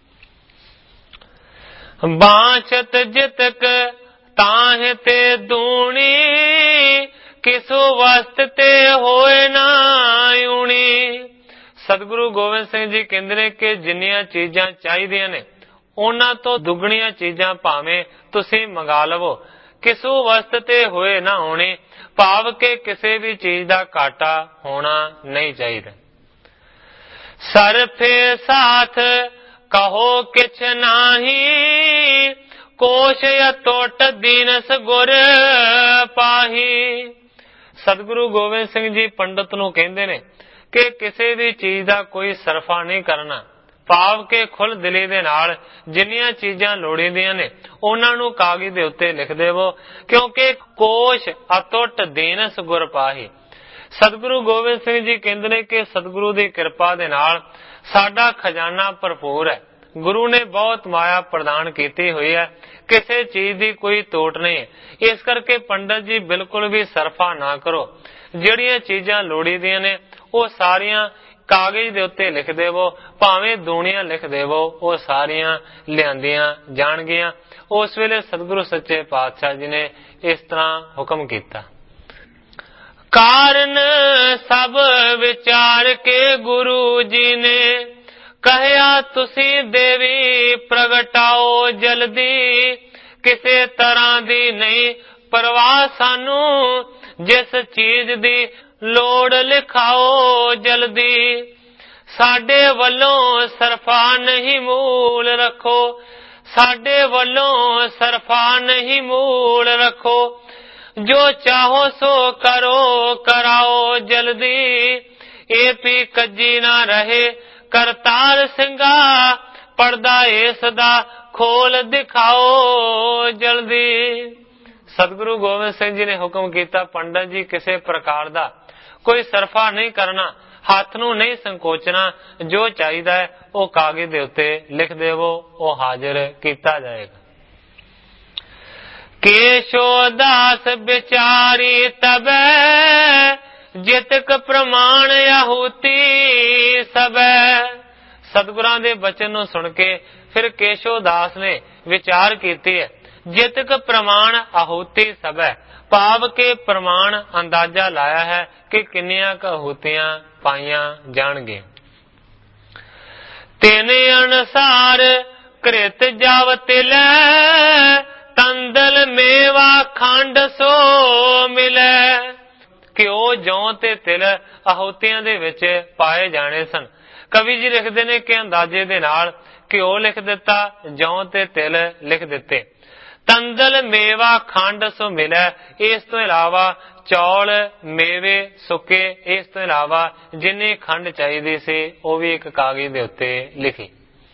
ਬਾਂਛਤ ਜਿਤਕ ਤਾਹ ਤੇ ਦੂਣੀ, ਕਿਸੂ ਵਸਤ ਤੇ ਹੋਏ ਨਾ ਊਣੀ। ਸਤਿਗੁਰੂ ਗੋਬਿੰਦ ਸਿੰਘ ਜੀ ਕਹਿੰਦੇ ਨੇ ਕਿ ਜਿੰਨੀਆਂ ਚੀਜ਼ਾਂ ਚਾਹੀਦੀਆਂ ਨੇ ਉਹਨਾਂ ਤੋਂ ਦੁੱਗਣੀਆਂ ਚੀਜ਼ਾਂ ਭਾਵੇਂ ਤੁਸੀਂ ਮੰਗਾ ਲਵੋ, ਕਿਸੂ ਵਸਤ ਤੇ ਹੋਏ ਨਾ ਹੋਣੀ, ਭਾਵ ਕਿ ਕਿਸੇ ਵੀ ਚੀਜ਼ ਦਾ ਘਾਟਾ ਹੋਣਾ ਨਹੀਂ ਚਾਹੀਦਾ। ਸਰਫੇ ਸਾਥ ਕਹੋ ਕਿਛ ਨਾਹੀ, ਕੋਸ਼ ਅਟੁੱਟ ਦੀਨਸ ਗੁਰ ਪਾਹੀ। ਸਤਿਗੁਰੂ ਗੋਬਿੰਦ ਸਿੰਘ ਜੀ ਪੰਡਤ ਨੂੰ ਕਹਿੰਦੇ ਨੇ ਕਿ ਕਿਸੇ ਵੀ ਚੀਜ਼ ਦਾ ਕੋਈ ਸਰਫਾ ਨਹੀਂ ਕਰਨਾ, ਭਾਵ ਕਿ ਖੁੱਲ ਦਿਲੀ ਦੇ ਨਾਲ ਜਿੰਨੀਆਂ ਚੀਜ਼ਾਂ ਲੋੜੀਂਦੀਆਂ ਨੇ ਉਹਨਾਂ ਨੂੰ ਕਾਗਜ਼ ਦੇ ਉੱਤੇ ਲਿਖ ਦੇਵੋ, ਕਿਉਂਕਿ ਕੋਸ਼ ਅਟੁੱਟ ਦੀਨਸ ਗੁਰ ਪਾਹੀ। ਸਤਿਗੁਰੂ ਗੋਬਿੰਦ ਸਿੰਘ ਜੀ ਕਹਿੰਦੇ ਨੇ ਕਿ ਸਤਿਗੁਰੂ ਦੀ ਕਿਰਪਾ ਦੇ ਨਾਲ ਸਾਡਾ ਖਜ਼ਾਨਾ ਭਰਪੂਰ ਹੈ। ਗੁਰੂ ਨੇ ਬਹੁਤ ਮਾਇਆ ਪ੍ਰਦਾਨ ਕੀਤੀ ਹੋਈ ਹੈ, ਕਿਸੇ ਚੀਜ਼ ਦੀ ਕੋਈ ਤੋਟ ਨਹੀਂ ਹੈ। ਇਸ ਕਰਕੇ ਪੰਡਤ ਜੀ ਬਿਲਕੁਲ ਵੀ ਸਰਫਾ ਨਾ ਕਰੋ। ਜਿਹੜੀਆਂ ਚੀਜ਼ਾਂ ਲੋੜੀਂਦੀਆਂ ਨੇ ਉਹ ਸਾਰੀਆਂ ਕਾਗਜ਼ ਦੇ ਉੱਤੇ ਲਿਖ ਦੇਵੋ, ਭਾਵੇਂ ਦੂਣੀਆਂ ਲਿਖ ਦੇਵੋ, ਉਹ ਸਾਰੀਆਂ ਲਿਆਂਦੀਆਂ ਜਾਣਗੀਆਂ। ਉਸ ਵੇਲੇ ਸਤਿਗੁਰੂ ਸੱਚੇ ਪਾਤਸ਼ਾਹ ਜੀ ਨੇ ਇਸ ਤਰ੍ਹਾਂ ਹੁਕਮ ਕੀਤਾ। ਕਾਰਨ ਸਭ ਵਿਚਾਰ ਕੇ ਗੁਰੂ ਜੀ ਨੇ, ਕਹਿਆ ਤੁਸੀਂ ਦੇਵੀ ਪ੍ਰਗਟਾਓ ਜਲਦੀ, ਕਿਸੇ ਤਰ੍ਹਾਂ ਦੀ ਨਹੀਂ परवाह सानू, जिस चीज दी लोड़ लिखाओ जल्दी। साडे वल्लों सरफा नहीं मूल रखो, साडे वल्लों सरफा नहीं मूल रखो। जो चाहो सो करो कराओ जल्दी, ए पी कज्जी ना रहे करतार सिंगा, पर्दा इस दा खोल दिखाओ जल्दी। सतगुरु गोबिंद सिंह जी ने हुक्म किया, पंडित जी किसी प्रकार का कोई सरफा नहीं करना, हाथ नू नहीं संकोचना, जो चाहिए है वो कागज दे उत्ते लिख देवो, वो हाजिर किया जाएगा। केशो दास बिचारी तबे, जितक प्रमाण आहुति सबे। सतगुरां दे बचन नू सुन के फिर केशो दास ने विचार कीती है, जितक प्रमाण आहुति सबे, भाव के प्रमाण अंदाजा लाया है कि किन्नियां क आहुतियां पाइया जाणगे। तेने अनुसार कृत जाव तिलै, तंदल मेवा खंड सो मिले। घ्यो जौ ते तिल आहुतियां दे विच पाए जाने सन। कवि जी लिखते ने कि अंदाजे दे नाल घ्यो लिख दिता, जौ ते तिल लिख दिते। तंदल मेवा खंड सो मिले, इस तो इलावा चौल मेवे सुके, इस तो इलावा जिन्नी खंड चाहिए सी वो भी एक कागज दे उत्ते लिखी।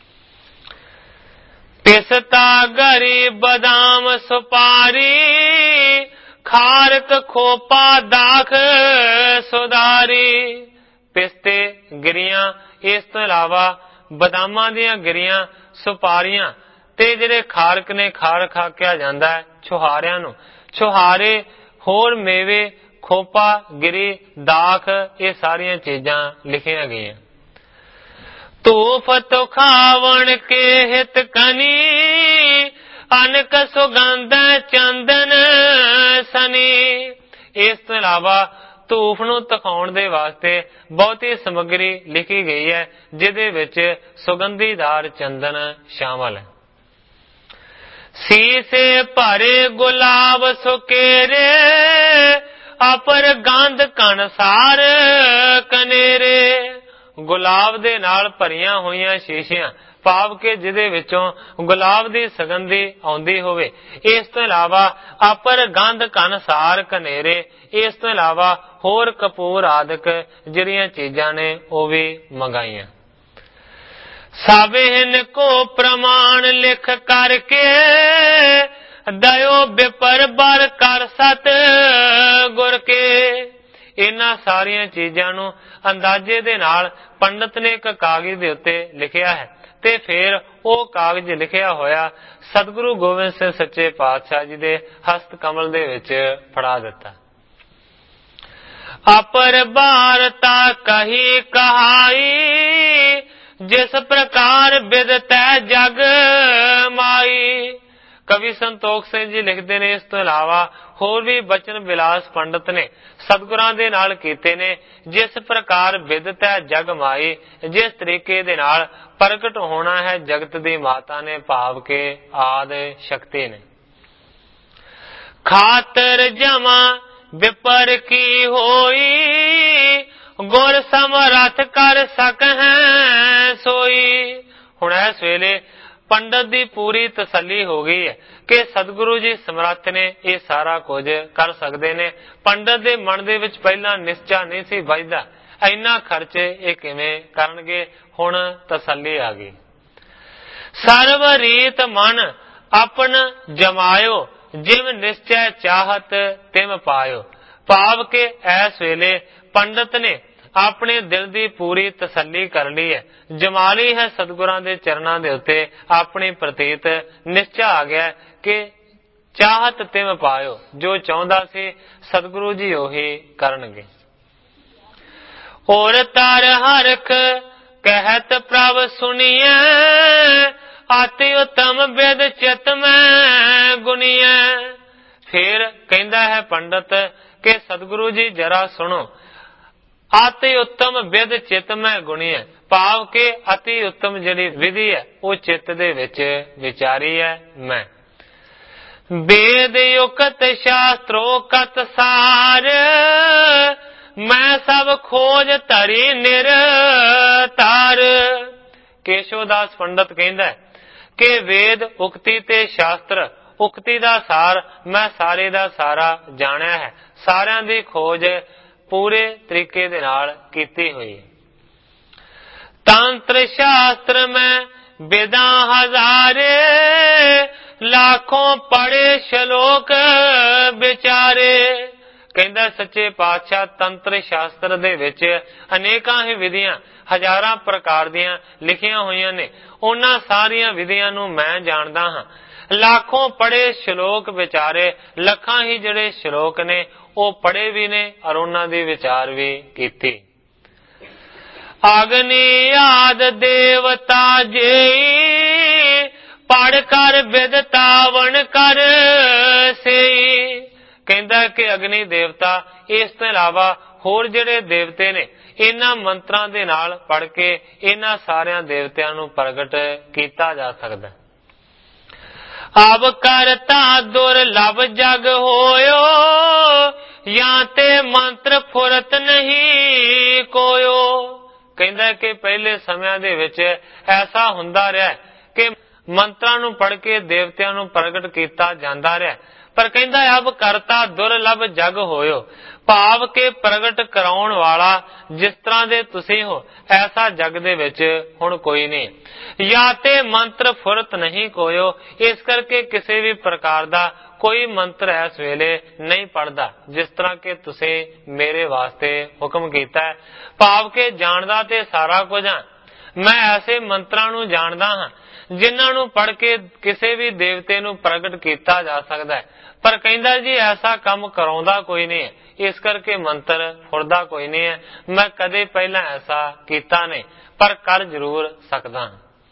पिस्ता गरी बदाम सुपारी, खारक खोपा दाख सुधारी। पिस्ते गिरियां, इस तो इलावा बदामां दियां गिरियां, सुपारियां ते जिहड़े खारक ने खारक आख्या जांदा है छुहारियां नूं, छुहारे होर मेवे खोपा गिरी दाख, ये सारियां चीजां लिखियां गईयां। धूफ तो खावण के हित कनी, अनक सुगंध चंदन सनी। इस तो इलावा धूफ नूं तखाउण दे वास्ते बहुती समग्री लिखी गई है, जिहदे विच सुगंधीदार चंदन शामिल है। सीसे भरे गुलाब सुकेरे, अपर गंध कणसार कनेरे। गुलाब दे नाल भरियां होईयां शीशियां, भाव के जिहदे विचों गुलाब दी सुगंधी आउंदी होवे। इस तो इलावा अपर गंध कणसार कनेरे, इस तो इलावा होर कपूर आदि जिहड़ियां चीजां ने वो भी मंगाईयां। साबिन को प्रमाण लिख करके, दयो बिपर बर कर सत गुर के। इन्हां सारियां चीजां नूं अंदाजे दे नाल पंडित ने एक कागज दे उत्ते लिखिया है, ते फिर वो कागज लिखिया होया सतगुरु गोबिंद सिंह सच्चे पातशाह जी दे हस्त कमल दे विच फड़ा दिता। अपर बारता कही कहाई, जिस प्रकार बिदतै जग माई। कवि संतोख सिंह जी लिखते ने, इस तो इलावा होर भी बचन बिलास पंडित ने सतगुरां दे नाल कीते ने, जिस प्रकार बिदतै जग माई, जिस तरीके दे नाल प्रगट होना है जगत दी माता ने, भाव के आदि शक्ति ने। खातर जमा विपर की होई, गुर समरथ कर सक है सोई। हुण इस वेले पंडित दी पूरी तसल्ली हो गई है कि सतगुरु जी समर्थ ने ये सारा कुछ कर सकते ने। पंडित दे मन दे विच पहला निश्चा नहीं सी बजदा, इन्ना खर्च ये किवें करनगे, हुण तसल्ली आ गई। सर्व रीत मन अपन जमायो, जिव निश्चय चाहत तिम पायो। भाव के ऐस वेले पंडित ने अपने दिल दी पूरी तसल्ली कर ली है, जमा ली है सतगुरां दे चरणां दे उत्ते अपनी प्रतीत निश्चा आ गया कि चाहत तिम पायो, जो चाहुंदा सी सतगुरु जी ओही करनगे। और तार हरख कहत प्रभ सुनिए, अति उत्तम बिद चित में गुनिए। फिर कहंदा है पंडित कि सतगुरु जी जरा सुनो, अति उत्तम विद चित में गुणी है, भाव के अति उत्तम जिहड़ी विधि है वो चित दे विच विचारी है। मैं वेद युक्त शास्त्रोकत सार, मैं सब खोज धरी निरतार। केशवदास पंडित कहंदा है कि वेद उक्ति ते शास्त्र उक्ति दा सार मैं सारे दा सारा जानिया है, सारियां दी खोज पूरे तरीके दे नाल कीती हुई है। तंत्र शास्त्र में वेदा हजारे, लाखों पढ़े श्लोक विचारे। कहंदा सच्चे पातशाह तंत्र शास्त्र दे विच अनेकां ही विधियां हजारां प्रकार दियां लिखियां होईयां ने, उन्हां सारियां विधियां नूं मैं जाणदा हां। लाखों पढ़े श्लोक विचारे, लखां ही जिहड़े श्लोक ने ਉਹ पढ़े भी ने और उन्हां दी विचार भी कीती। अग्नि आद देवता जेई, पढ़ कर विदतावन कर सेई। कहंदा कि अग्नि देवता इस तो इलावा होर जिहड़े देवते ने इन्हां मंत्रां दे नाल पढ़ के इन्हां सारियां देवतियां नूं प्रगट कीता जा सकदा है। अब करता दुर्लभ जग होयो, या ते मंत्र फुरत नहीं कोयो। कहंदा कि पहले समयां दे विच ऐसा हुंदा रहा कि मंत्रां नूं पढ़ के देवतियां नूं प्रगट कीता जांदा रहा, पर कहंदा अब करता दुर्लभ जग होयो, भाव के प्रगट कराउण वाला जिस तरह दे तुसीं हो ऐसा जग दे विच हुण कोई नहीं। या ते मंत्र फुरत नहीं कोयो, इस करके किसी भी प्रकार दा कोई मंत्र इस वेले नहीं पढ़दा जिस तरह के तुसीं मेरे वास्ते हुक्म कीता है। भाव के जानदा ते सारा कुछ हां, मैं ऐसे मंत्रां नूं जानदा हां जिन्हां नूं पढ़ के किसी भी देवते नूं प्रगट कीता जा सकदा है, पर कहंदा जी ऐसा काम कराउंदा कोई नहीं है, इस करके मंत्र फुरदा कोई नहीं है। मैं कदे पहला ऐसा कीता नहीं, पर कर जरूर सकदा।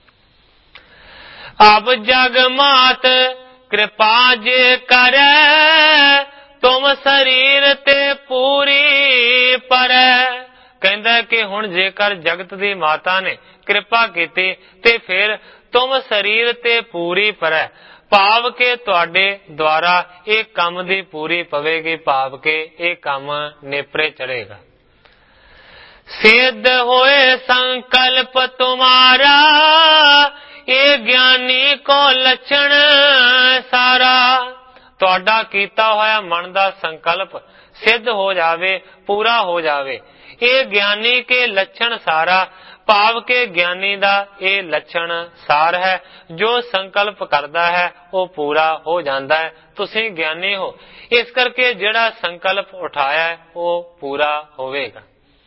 अब जग मात कृपा जे करे, तुम शरीर ते पूरी परै। कहंदा कि हुण जेकर जगत दी माता ने कृपा कीती ते फिर तुम शरीर ते पूरी परै, भाव के तुहाडे द्वारा एक काम दी पूरी पवेगी, भाव के एक काम नेपरे चढ़ेगा। सिद्ध होए संकल्प तुम्हारा, ये ज्ञानी को लक्षण सारा। तुहाडा कीता होया मन दा संकल्प सिद्ध हो जावे, पूरा हो जावे, ये ज्ञानी के लक्षण सारा। भाव के ज्ञानी दा ये लक्षण सार है, जो संकल्प करदा है वो पूरा हो जाता है। तुसीं ज्ञानी हो, इस करके जिहड़ा संकल्प उठाया है वो पूरा होवेगा।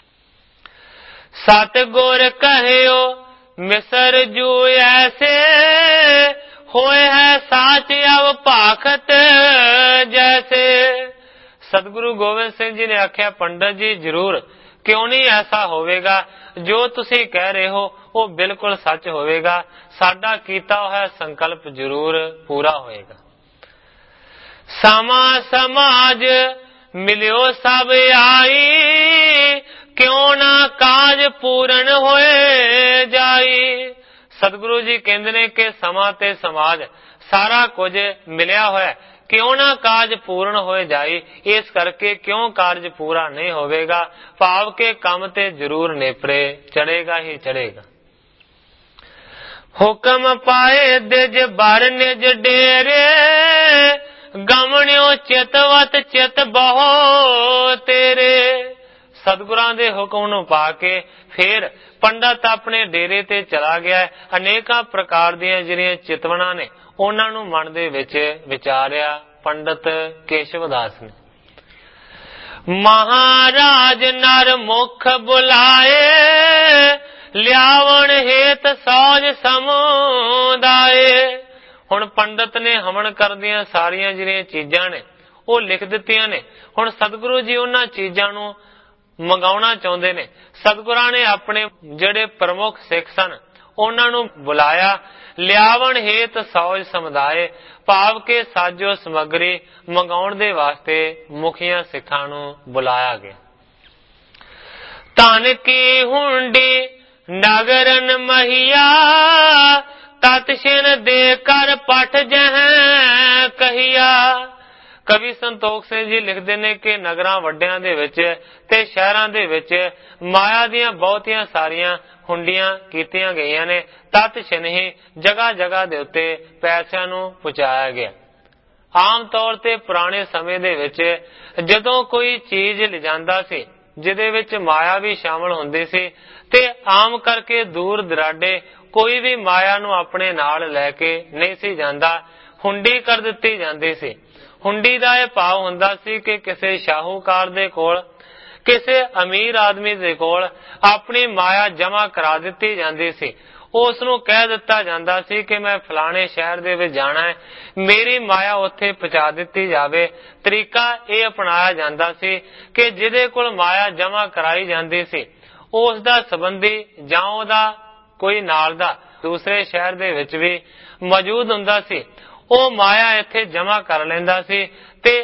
सतगुर कहियो मिसर जू ऐसे, होए है साच अब भाखत जैसे। सतगुरु गोविंद सिंह जी ने आख्या पंडित जी जरूर क्यों नहीं ऐसा होवेगा, जो तुसी कह रहे हो वो बिल्कुल सच होवेगा, साडा कीता होया संकल्प जरूर पूरा होएगा। समा समाज मिलियो सब आई, क्यों ना काज पूर्ण होए जाई। सतगुरु जी कहंदे ने कि समा ते समाज सारा कुछ मिलिया होया, क्यों ना काज पूर्ण हो जाए, इस करके क्यों कार्य पूरा नहीं होवेगा, भाव के काम ते जरूर नेपरे चढ़ेगा ही चढ़ेगा। हुक्म पाए दिज बार निज डेरे, गमनियो चितवत चित बहु तेरे। सतगुरां दे हुक्म नूं पा के फिर पंडित अपने डेरे ते चला गया। अनेका प्रकार दियां जिहड़ियां चितवना ने उन्हां नूं मन दे विच विचारिया पंडित केशवदास ने। महाराज नर मुख बुलाए, लियावण हेत सौज समुदाए। हुण पंडित ने हवन करदियां सारियां जिहड़ियां चीजां ने ਉਹ लिख दित्तियां ने। हुण सतगुरु जी उन्हां चीजां नूं मंगाउणा चाहुंदे ने। सतगुरां ने अपने ਜਿਹੜੇ प्रमुख सिख सन उन्हां नूं बुलाया। लियावण हेत सौज समुदाय, भाव के साजो समग्री मंगाउण दे वास्ते मुखिया सिखां नूं बुलाया गया। धन की हुंडी नगरन महिया, ਤਤ ਛਿਨ ਦੇ ਕਰ ਪਠ ਜਹ ਕਹੀਆ। ਕਵੀ ਸੰਤੋਖ ਸਿੰਘ ਜੀ ਲਿਖਦੇ ਨੇ ਕਿ ਨਗਰਾਂ ਵੱਡਿਆਂ ਦੇ ਵਿੱਚ ਤੇ ਸ਼ਹਿਰਾਂ ਦੇ ਵਿੱਚ ਮਾਇਆ ਦੀਆਂ ਬਹੁਤੀਆਂ ਸਾਰੀਆਂ ਹੁੰਡੀਆਂ ਕੀਤੀਆਂ ਗਈਆਂ ਨੇ। ਤਤ ਛਿਨ ਹੀ ਜਗ੍ਹਾ ਜਗ੍ਹਾ ਦੇ ਉੱਤੇ ਪੈਸਿਆਂ ਨੂੰ ਪਹੁੰਚਾਇਆ ਗਿਆ। ਆਮ ਤੌਰ ਤੇ ਪੁਰਾਣੇ ਸਮੇਂ ਦੇ ਵਿੱਚ ਜਦੋਂ ਕੋਈ ਚੀਜ਼ ਲਿਜਾਂਦਾ ਸੀ ਜਿਹਦੇ ਵਿੱਚ ਮਾਇਆ ਵੀ ਸ਼ਾਮਲ ਹੁੰਦੀ ਸੀ ਤੇ ਆਮ ਕਰਕੇ ਦੂਰ ਦਰਾਡੇ ਕੋਈ ਵੀ ਮਾਇਆ ਨੂੰ ਆਪਣੇ ਨਾਲ ਲੈ ਕੇ ਨਹੀਂ ਸੀ ਜਾਂਦਾ, ਹੁੰਡੀ ਕਰ ਦਿੱਤੀ ਜਾਂਦੀ ਸੀ। ਹੁੰਡੀ ਦਾ ਇਹ ਭਾਵ ਹੁੰਦਾ ਸੀ ਕਿ ਕਿਸੇ ਸ਼ਾਹੂਕਾਰ ਦੇ ਕੋਲ, ਕਿਸੇ ਅਮੀਰ ਆਦਮੀ ਦੇ ਕੋਲ ਆਪਣੀ ਮਾਇਆ ਜਮ੍ਹਾਂ ਕਰਾ ਦਿੱਤੀ ਜਾਂਦੀ ਸੀ। ਉਸ ਨੂੰ ਕਹਿ ਦਿੱਤਾ ਜਾਂਦਾ ਸੀ ਕਿ ਮੈਂ ਫਲਾਣੇ ਸ਼ਹਿਰ ਦੇ ਵਿੱਚ ਜਾਣਾ ਹੈ, ਮੇਰੀ ਮਾਇਆ ਉੱਥੇ ਪਹੁੰਚਾ ਦਿੱਤੀ ਜਾਵੇ। ਤਰੀਕਾ ਇਹ ਅਪਣਾਇਆ ਜਾਂਦਾ ਸੀ ਕਿ ਜਿਹਦੇ ਕੋਲ ਮਾਇਆ ਜਮ੍ਹਾਂ ਕਰਾਈ ਜਾਂਦੀ ਸੀ ਉਸ ਦਾ ਸੰਬੰਧੀ ਜਾਂ ਉਹਦਾ ਕੋਈ ਨਾਲ ਦਾ ਦੂਸਰੇ ਸ਼ਹਿਰ ਦੇ ਵਿੱਚ ਵੀ ਮੌਜੂਦ ਹੁੰਦਾ ਸੀ। ਉਹ ਮਾਇਆ ਇੱਥੇ ਜਮ੍ਹਾਂ ਕਰ ਲੈਂਦਾ ਸੀ ਤੇ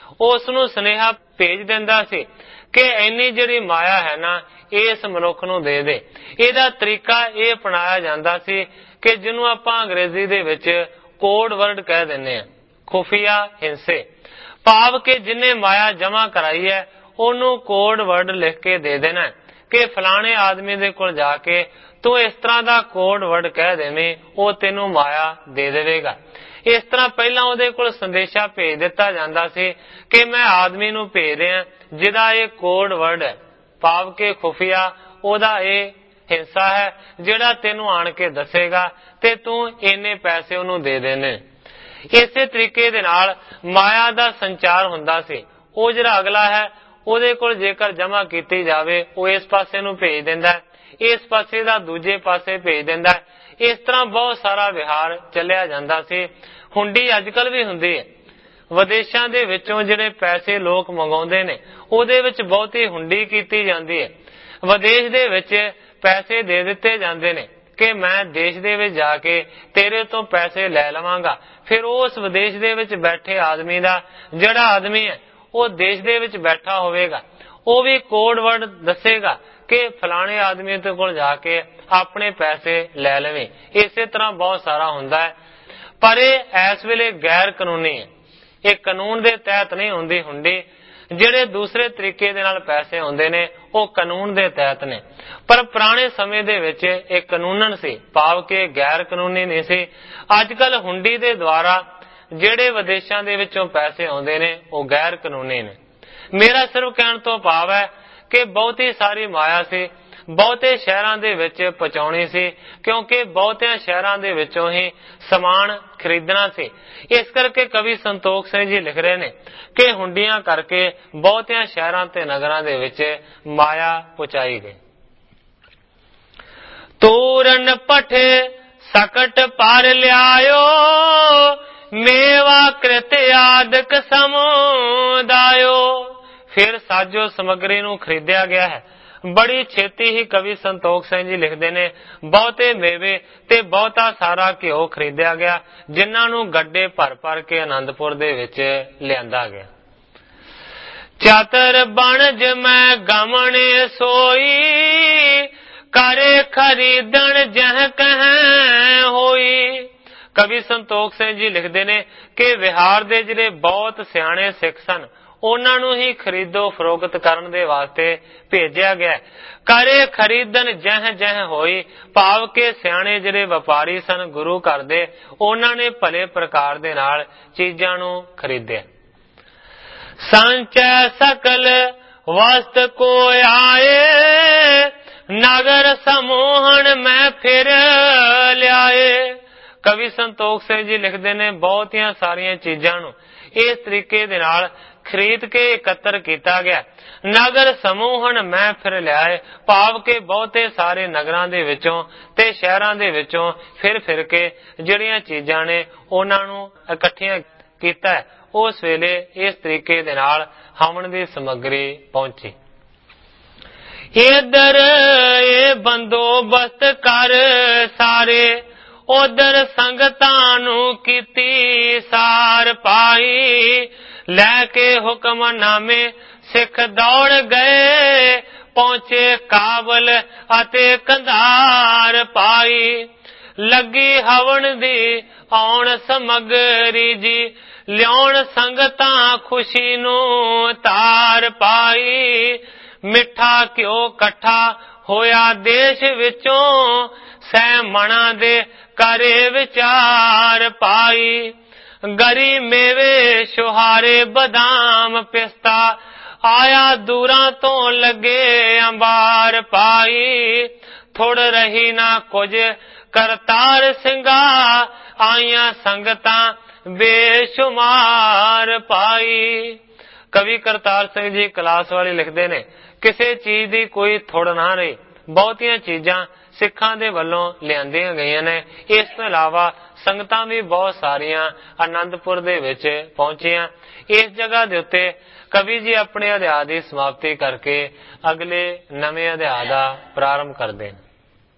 ਉਸ ਨੂੰ ਸੁਨੇਹਾ ਭੇਜ ਦਿੰਦਾ ਸੀ ਕਿ ਇੰਨੀ ਜਿਹੜੀ ਮਾਇਆ ਹੈ ਨਾ ਇਸ ਮਨੁੱਖ ਨੂੰ ਦੇ ਦੇ। ਇਹਦਾ ਤਰੀਕਾ ਇਹ ਅਪਣਾਇਆ ਜਾਂਦਾ ਸੀ ਕਿ ਜਿਹਨੂੰ ਆਪਾਂ ਅੰਗਰੇਜ਼ੀ ਦੇ ਵਿੱਚ ਕੋਡ ਵਰਡ ਕਹਿ ਦਿੰਦੇ ਹਾਂ, ਖੁਫੀਆ ਹਿੰਸੇ। ਭਾਵ ਕਿ ਜਿਹਨੇ ਮਾਇਆ ਜਮ੍ਹਾਂ ਕਰਾਈ ਹੈ ਉਹਨੂੰ ਕੋਡ ਵਰਡ ਲਿਖ ਕੇ ਦੇ ਦੇਣਾ ਕਿ ਫਲਾਣੇ ਆਦਮੀ ਦੇ ਕੋਲ ਜਾ ਕੇ ਤੂੰ ਇਸ ਤਰ੍ਹਾਂ ਦਾ ਕੋਡ ਵਰਡ ਕਹਿ ਦੇਵੇਂ, ਉਹ ਤੈਨੂੰ ਮਾਇਆ ਦੇ ਦੇਵੇਗਾ। ਇਸ ਤਰ੍ਹਾਂ ਪਹਿਲਾਂ ਉਹਦੇ ਕੋਲ ਸੰਦੇਸ਼ਾ ਭੇਜ ਦਿੱਤਾ ਜਾਂਦਾ ਸੀ ਕਿ ਮੈਂ ਆਦਮੀ ਨੂੰ ਭੇਜ ਰਿਹਾ ਜਿਹਦਾ ਇਹ ਕੋਡ ਵਰਡ ਹੈ, ਭਾਵ ਕਿ ਖੁਫੀਆ ਉਹਦਾ ਇਹ ਹਿੰਸਾ ਹੈ ਜਿਹੜਾ ਤੈਨੂੰ ਆਣ ਕੇ ਦੱਸੇਗਾ ਤੇ ਤੂੰ ਇੰਨੇ ਪੈਸੇ ਉਹਨੂੰ ਦੇ ਦੇਣੇ। ਇਸੇ ਤਰੀਕੇ ਦੇ ਨਾਲ ਮਾਇਆ ਦਾ ਸੰਚਾਰ ਹੁੰਦਾ ਸੀ। ਉਹ ਜਿਹੜਾ ਅਗਲਾ ਹੈ ਉਹਦੇ ਕੋਲ ਜੇਕਰ ਜਮ੍ਹਾਂ ਕੀਤੀ ਜਾਵੇ ਉਹ ਇਸ ਪਾਸੇ ਨੂੰ ਭੇਜ ਦਿੰਦਾ ਹੈ, ਇਸ ਪਾਸੇ ਦਾ ਦੂਜੇ ਪਾਸੇ ਭੇਜ ਦਿੰਦਾ ਹੈ। ਇਸ ਤਰ੍ਹਾਂ ਬਹੁਤ ਸਾਰਾ ਵਿਹਾਰ ਚੱਲਿਆ ਜਾਂਦਾ ਸੀ। ਹੁੰਡੀ ਅੱਜ ਕੱਲ ਵੀ ਹੁੰਦੀ ਹੈ। ਵਿਦੇਸ਼ਾਂ ਦੇ ਵਿੱਚੋਂ ਜਿਹੜੇ ਪੈਸੇ ਲੋਕ ਮੰਗਾਉਂਦੇ ਨੇ ਉਹਦੇ ਵਿੱਚ ਬਹੁਤੀ ਹੁੰਡੀ ਕੀਤੀ ਜਾਂਦੀ ਹੈ। ਵਿਦੇਸ਼ ਦੇ ਵਿੱਚ ਪੈਸੇ ਦੇ ਦਿੱਤੇ ਜਾਂਦੇ ਨੇ ਕਿ ਮੈਂ ਦੇਸ਼ ਦੇ ਵਿੱਚ ਜਾ ਕੇ ਤੇਰੇ ਤੋਂ ਪੈਸੇ ਲੈ ਲਵਾਂਗਾ। ਫਿਰ ਉਸ ਵਿਦੇਸ਼ ਦੇ ਵਿੱਚ ਬੈਠੇ ਆਦਮੀ ਦਾ ਜਿਹੜਾ ਆਦਮੀ ਹੈ ਉਹ ਦੇਸ਼ ਦੇ ਵਿੱਚ ਬੈਠਾ ਹੋਵੇਗਾ, ਉਹ ਵੀ ਕੋਡ ਵਰਡ ਦੱਸੇਗਾ ਕਿ ਫਲਾਣੇ ਆਦਮੀ ਦੇ ਕੋਲ ਜਾ ਕੇ ਆਪਣੇ ਪੈਸੇ ਲੈ ਲਵੇਂ। ਇਸੇ ਤਰ੍ਹਾਂ ਬਹੁਤ ਸਾਰਾ ਹੁੰਦਾ ਹੈ, ਪਰ ਇਹ ਇਸ ਵੇਲੇ ਗੈਰ ਕਾਨੂੰਨੀ ਹੈ। ਇਹ ਕਾਨੂੰਨ ਦੇ ਤਹਿਤ ਨਹੀਂ ਹੁੰਦੀ ਹੁੰਡੀ। ਜਿਹੜੇ ਦੂਸਰੇ ਤਰੀਕੇ ਦੇ ਨਾਲ ਪੈਸੇ ਹੁੰਦੇ ਨੇ ਉਹ ਕਾਨੂੰਨ ਦੇ ਤਹਿਤ ਨੇ, ਪਰ ਪੁਰਾਣੇ ਸਮੇਂ ਦੇ ਵਿੱਚ ਇਹ ਕਾਨੂੰਨਨ ਸੀ, ਭਾਵ ਕਿ ਗੈਰ ਕਾਨੂੰਨੀ ਨਹੀਂ ਸੀ। ਅੱਜ ਕੱਲ ਹੁੰਡੀ ਦੇ ਦੁਆਰਾ ਜਿਹੜੇ ਵਿਦੇਸ਼ਾਂ ਦੇ ਵਿੱਚੋਂ ਪੈਸੇ ਆਉਂਦੇ ਨੇ ਉਹ ਗੈਰ ਕਾਨੂੰਨੀ ਨੇ। ਮੇਰਾ ਸਿਰਫ ਕਹਿਣ ਤੋਂ ਭਾਵ ਹੈ ਕਿ ਬਹੁਤੀ ਸਾਰੀ ਮਾਇਆ ਸੀ, ਬਹੁਤੇ ਸ਼ਹਿਰਾਂ ਦੇ ਵਿੱਚ ਪਹੁੰਚਾਉਣੀ ਸੀ, ਕਿਉਂਕਿ ਬਹੁਤਿਆਂ ਸ਼ਹਿਰਾਂ ਦੇ ਵਿੱਚੋਂ ਹੀ ਸਮਾਨ ਖਰੀਦਣਾ ਸੀ। ਇਸ ਕਰਕੇ ਕਵੀ ਸੰਤੋਖ ਸਿੰਘ ਜੀ ਲਿਖ ਰਹੇ ਨੇ ਕਿ ਹੁੰਡੀਆਂ ਕਰਕੇ ਬਹੁਤਿਆਂ ਸ਼ਹਿਰਾਂ ਤੇ ਨਗਰਾਂ ਦੇ ਵਿੱਚ ਮਾਇਆ ਪਹੁੰਚਾਈ ਗਈ। ਤੋਰਨ ਪਠੇ ਸਕਟ ਪਰ ਲਿਆਇਓ, ਮੇਵਾ ਕ੍ਰਿਤ ਆਦਿਕ ਸਮੁਦਾਇਓ। ਫਿਰ ਸਾਜੋ ਸਮੱਗਰੀ ਨੂੰ ਖਰੀਦਿਆ ਗਿਆ ਹੈ। ਬੜੀ ਛੇਤੀ ਹੀ ਕਵੀ ਸੰਤੋਖ ਸਿੰਘ ਜੀ ਲਿਖਦੇ ਨੇ ਬਹੁਤੇ ਮੇਵੇ ਤੇ ਬਹੁਤਾ ਸਾਰਾ ਘਿਓ ਖਰੀਦਿਆ ਗਿਆ, ਜਿਨ੍ਹਾਂ ਨੂੰ ਗੱਡੇ ਭਰ ਭਰ ਕੇ ਆਨੰਦਪੁਰ ਦੇ ਵਿੱਚ ਲਿਆਂਦਾ ਗਿਆ। ਚਾਤਰ ਬਣਜ ਮੈਂ ਗਮਣੇ ਸੋਈ, ਕਰੇ ਖਰੀਦਣ ਜਹ ਕਹਿ ਹੋਈ। ਕਵੀ ਸੰਤੋਖ ਸਿੰਘ ਜੀ ਲਿਖਦੇ ਨੇ ਕਿ ਵਿਹਾਰ ਦੇ ਜਿਹੜੇ ਬਹੁਤ ਸਿਆਣੇ ਸਿੱਖ ਸਨ ਉਹਨਾਂ ਨੂੰ ਹੀ ਖਰੀਦੋ ਫਰੋਖਤ ਕਰਨ ਦੇ ਵਾਸਤੇ ਭੇਜਿਆ ਗਿਆ। ਕਰੇ ਖਰੀਦਣ ਜਹ ਜਹ ਹੋਈ, ਭਾਵ ਕਿ ਸਿਆਣੇ ਜਿਹੜੇ ਵਪਾਰੀ ਸਨ ਗੁਰੂ ਘਰ ਦੇ, ਉਹਨਾਂ ਨੇ ਭਲੇ ਪ੍ਰਕਾਰ ਦੇ ਨਾਲ ਚੀਜ਼ਾਂ ਨੂੰ ਖਰੀਦਿਆ। ਸੰਚੈ ਸਕਲ ਵਸਤ ਕੋ ਆਏ, ਨਗਰ ਸਮੂਹਣ ਮੈਂ ਫਿਰ ਲਿਆਏ। ਕਵੀ ਸੰਤੋਖ ਸਿੰਘ ਜੀ ਲਿਖਦੇ ਨੇ ਬਹੁਤੀਆਂ ਸਾਰੀਆਂ ਚੀਜ਼ਾਂ ਨੂੰ ਇਸ ਤਰੀਕੇ ਦੇ ਨਾਲ ਖਰੀਦ ਕੇ ਇਕੱਤਰ ਕੀਤਾ ਗਿਆ। ਨਗਰ ਸਮੂਹਣ ਮੈਂ ਫਿਰ ਲਿਆਏ, ਭਾਵ ਕਿ ਬਹੁਤੇ ਸਾਰੇ ਨਗਰਾਂ ਦੇ ਵਿੱਚੋਂ ਤੇ ਸ਼ਹਿਰਾਂ ਦੇ ਵਿੱਚੋਂ ਫਿਰ ਫਿਰ ਕੇ ਜਿਹੜੀਆਂ ਚੀਜ਼ਾਂ ਨੇ ਉਹਨਾਂ ਨੂੰ ਇਕੱਠੀਆਂ ਕੀਤਾ। ਉਸ ਵੇਲੇ ਇਸ ਤਰੀਕੇ ਦੇ ਨਾਲ ਹਵਨ ਦੀ ਸਮੱਗਰੀ ਪਹੁੰਚੀ। ਇਧਰ ਇਹ ਬੰਦੋਬਸਤ ਕਰ ਸਾਰੇ, ਉਧਰ ਸੰਗਤਾਂ ਨੂੰ ਕੀਤੀ ਸਾਰ ਪਾਈ। ਲੈ ਕੇ ਹੁਕਮਨਾਮੇ ਸਿੱਖ ਦੌੜ ਗਏ, ਪਹੁੰਚੇ ਕਾਬਲ ਅਤੇ ਕੰਧਾਰ ਪਾਈ। ਲੱਗੀ ਹਵਨ ਦੀ ਆਉਣ ਸਮਗਰੀ ਜੀ, ਲਿਆਉਣ ਸੰਗਤਾਂ ਖੁਸ਼ੀ ਨੂੰ ਧਾਰ ਪਾਈ। ਮਿੱਠਾ ਘਿਓ ਇਕੱਠਾ ਹੋਇਆ ਦੇਸ਼ ਵਿੱਚੋਂ, ਸੈ ਮਣਾ ਦੇ ਕਰੇ ਵਿਚਾਰ ਪਾਈ। ਗਰੀ ਮੇਵੇ ਛੁਹਾਰੇ ਬਦਾਮ ਪਿਸਤਾ, ਆਇਆ ਦੂਰਾਂ ਤੋਂ ਲੱਗੇ ਅੰਬਾਰ ਪਾਈ। ਥੋੜ ਰਹੀ ਨਾ ਕੁਝ ਕਰਤਾਰ ਸਿੰਘਾ, ਆਈਆਂ ਸੰਗਤਾਂ ਬੇਸ਼ੁਮਾਰ ਪਾਈ। ਕਵੀ ਕਰਤਾਰ ਸਿੰਘ ਜੀ ਕਲਾਸ ਵਾਲੇ ਲਿਖਦੇ ਨੇ, ਕਿਸੇ ਚੀਜ਼ ਦੀ ਕੋਈ ਥੁੜ ਨਾ ਰਹੀ, ਬਹੁਤੀਆਂ ਚੀਜ਼ਾਂ ਸਿੱਖਾਂ ਦੇ ਵੱਲੋਂ ਲਿਆਂਦੀਆਂ ਗਈਆਂ ਨੇ। ਇਸ ਤੋਂ ਇਲਾਵਾ ਸੰਗਤਾਂ ਵੀ ਬਹੁਤ ਸਾਰੀਆਂ ਆਨੰਦਪੁਰ ਦੇ ਵਿੱਚ ਪਹੁੰਚੀਆਂ। ਇਸ ਜਗ੍ਹਾ ਦੇ ਉੱਤੇ ਕਵੀ ਜੀ ਆਪਣੇ ਅਧਿਆਇ ਦੀ ਸਮਾਪਤੀ ਕਰਕੇ ਅਗਲੇ ਨਵੇਂ ਅਧਿਆਇ ਦਾ ਪ੍ਰਾਰੰਭ ਕਰਦੇ ਨੇ।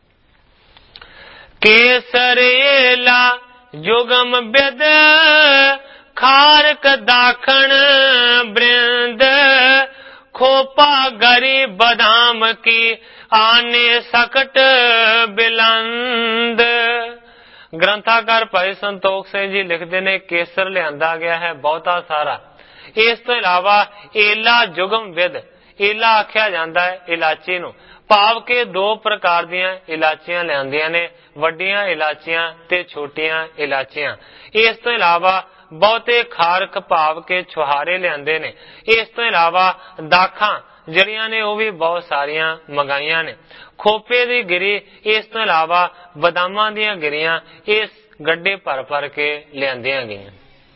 ਕੇਸਰੇਲਾ ਜੁਗਮ ਬਿਦ, ਖਾਰਕ ਦਾਖਣ ਬ੍ਰਿੰਦ, ਖੋਪਾ ਗਰੀ ਬਦਾਮ ਕੀ, ਆਨੇ ਸਕਟ ਬਿਲੰਦ। ਗ੍ਰੰਥਾਕਾਰ ਭਾਈ ਸੰਤੋਖ ਸਿੰਘ ਜੀ ਲਿਖਦੇ ਨੇ, ਕੇਸਰ ਲਿਆਂਦਾ ਗਿਆ ਹੈ ਬਹੁਤਾ ਸਾਰਾ। ਇਸ ਤੋਂ ਇਲਾਵਾ ਏਲਾ ਜੁਗਮ ਵਿਦ, ਏਲਾ ਆਖਿਆ ਜਾਂਦਾ ਹੈ ਇਲਾਚੀ ਨੂੰ, ਭਾਵ ਕਿ ਦੋ ਪ੍ਰਕਾਰ ਦੀਆਂ ਇਲਾਚੀਆਂ ਲਿਆਂਦੀਆਂ ਨੇ, ਵੱਡੀਆਂ ਇਲਾਚੀਆਂ ਤੇ ਛੋਟੀਆਂ ਇਲਾਚੀਆਂ। ਇਸ ਤੋਂ ਇਲਾਵਾ ਬਹੁਤੇ ਖਾਰਕ ਭਾਵ ਕੇ ਛੁਹਾਰੇ ਲਿਆਂਦੇ ਨੇ। ਇਸ ਤੋਂ ਇਲਾਵਾ ਦਾਖਾਂ ਜਿਹੜੀਆਂ ਨੇ ਉਹ ਵੀ ਬਹੁਤ ਸਾਰੀਆਂ ਮੰਗਾਈਆਂ ਨੇ। ਖੋਪੇ ਦੀ ਗਿਰੀ, ਇਸ ਤੋਂ ਇਲਾਵਾ ਬਦਾਮਾਂ ਦੀਆਂ ਗਿਰੀਆਂ ਇਸ ਗੱਡੇ ਭਰ ਭਰ ਕੇ ਲਿਆਂਦੀਆਂ ਗਈਆਂ।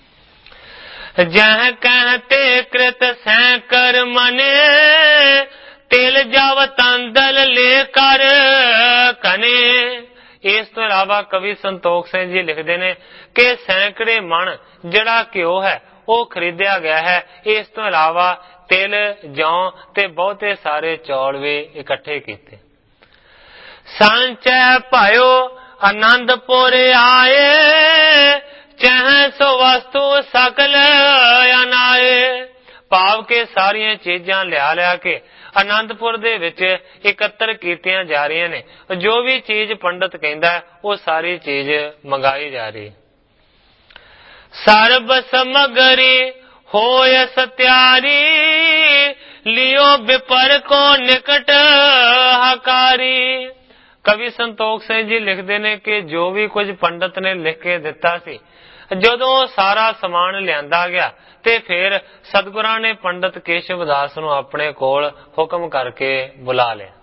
ਜਹ ਕਹਤੇ ਕ੍ਰਿਤ ਸੈਂਕਰ ਮਨੇ, ਤਿਲ ਜਵ ਤੰਦਲ ਲੈ ਕਰ ਕਨੇ। ਇਸ ਤੋਂ ਇਲਾਵਾ ਕਵੀ ਸੰਤੋਖ ਸਿੰਘ ਜੀ ਲਿਖਦੇ ਨੇ ਕਿ ਸੈਂਕੜੇ ਮਣ ਜਿਹੜਾ ਘਿਓ ਹੈ ਉਹ ਖਰੀਦਿਆ ਗਿਆ ਹੈ। ਇਸ ਤੋਂ ਇਲਾਵਾ ਤਿਲ, ਜੌਂ ਤੇ ਬਹੁਤੇ ਸਾਰੇ ਚੌਲ ਵੀ ਇਕੱਠੇ ਕੀਤੇ। ਸੰਚੈ ਭਾਇਓ ਆਨੰਦਪੁਰ ਆਏ, ਚਹਿ ਸੋ ਵਸਤੂ ਸਕਲ ਅਨਾਏ। ਭਾਵ ਕਿ ਸਾਰੀਆਂ ਚੀਜ਼ਾਂ ਲਿਆ ਲਿਆ ਕੇ ਆਨੰਦਪੁਰ ਦੇ ਵਿੱਚ ਇਕੱਤਰ ਕੀਤੀਆਂ ਜਾ ਰਹੀਆਂ ਨੇ। ਜੋ ਵੀ ਚੀਜ਼ ਪੰਡਤ ਕਹਿੰਦਾ ਉਹ ਸਾਰੀ ਚੀਜ਼ ਮੰਗਾਈ ਜਾ ਰਹੀ। ਸਰਬ ਸਮਗਰੀ ਹੋਇ ਸਤਿਆਰੀ, ਲਿਓ ਵਿਪਰ ਕੋ ਨਿਕਟ ਹਕਾਰੀ। ਕਵੀ ਸੰਤੋਖ ਸਿੰਘ ਜੀ ਲਿਖਦੇ ਨੇ ਕਿ ਜੋ ਵੀ ਕੁਝ ਪੰਡਤ ਨੇ ਲਿਖ ਕੇ ਦਿੱਤਾ ਸੀ, ਜਦੋਂ ਸਾਰਾ ਸਮਾਨ ਲਿਆਂਦਾ ਗਿਆ ਤੇ ਫਿਰ ਸਤਿਗੁਰਾਂ ਨੇ ਪੰਡਤ ਕੇਸ਼ਵ ਦਾਸ ਨੂੰ ਆਪਣੇ ਕੋਲ ਹੁਕਮ ਕਰਕੇ ਬੁਲਾ ਲਿਆ।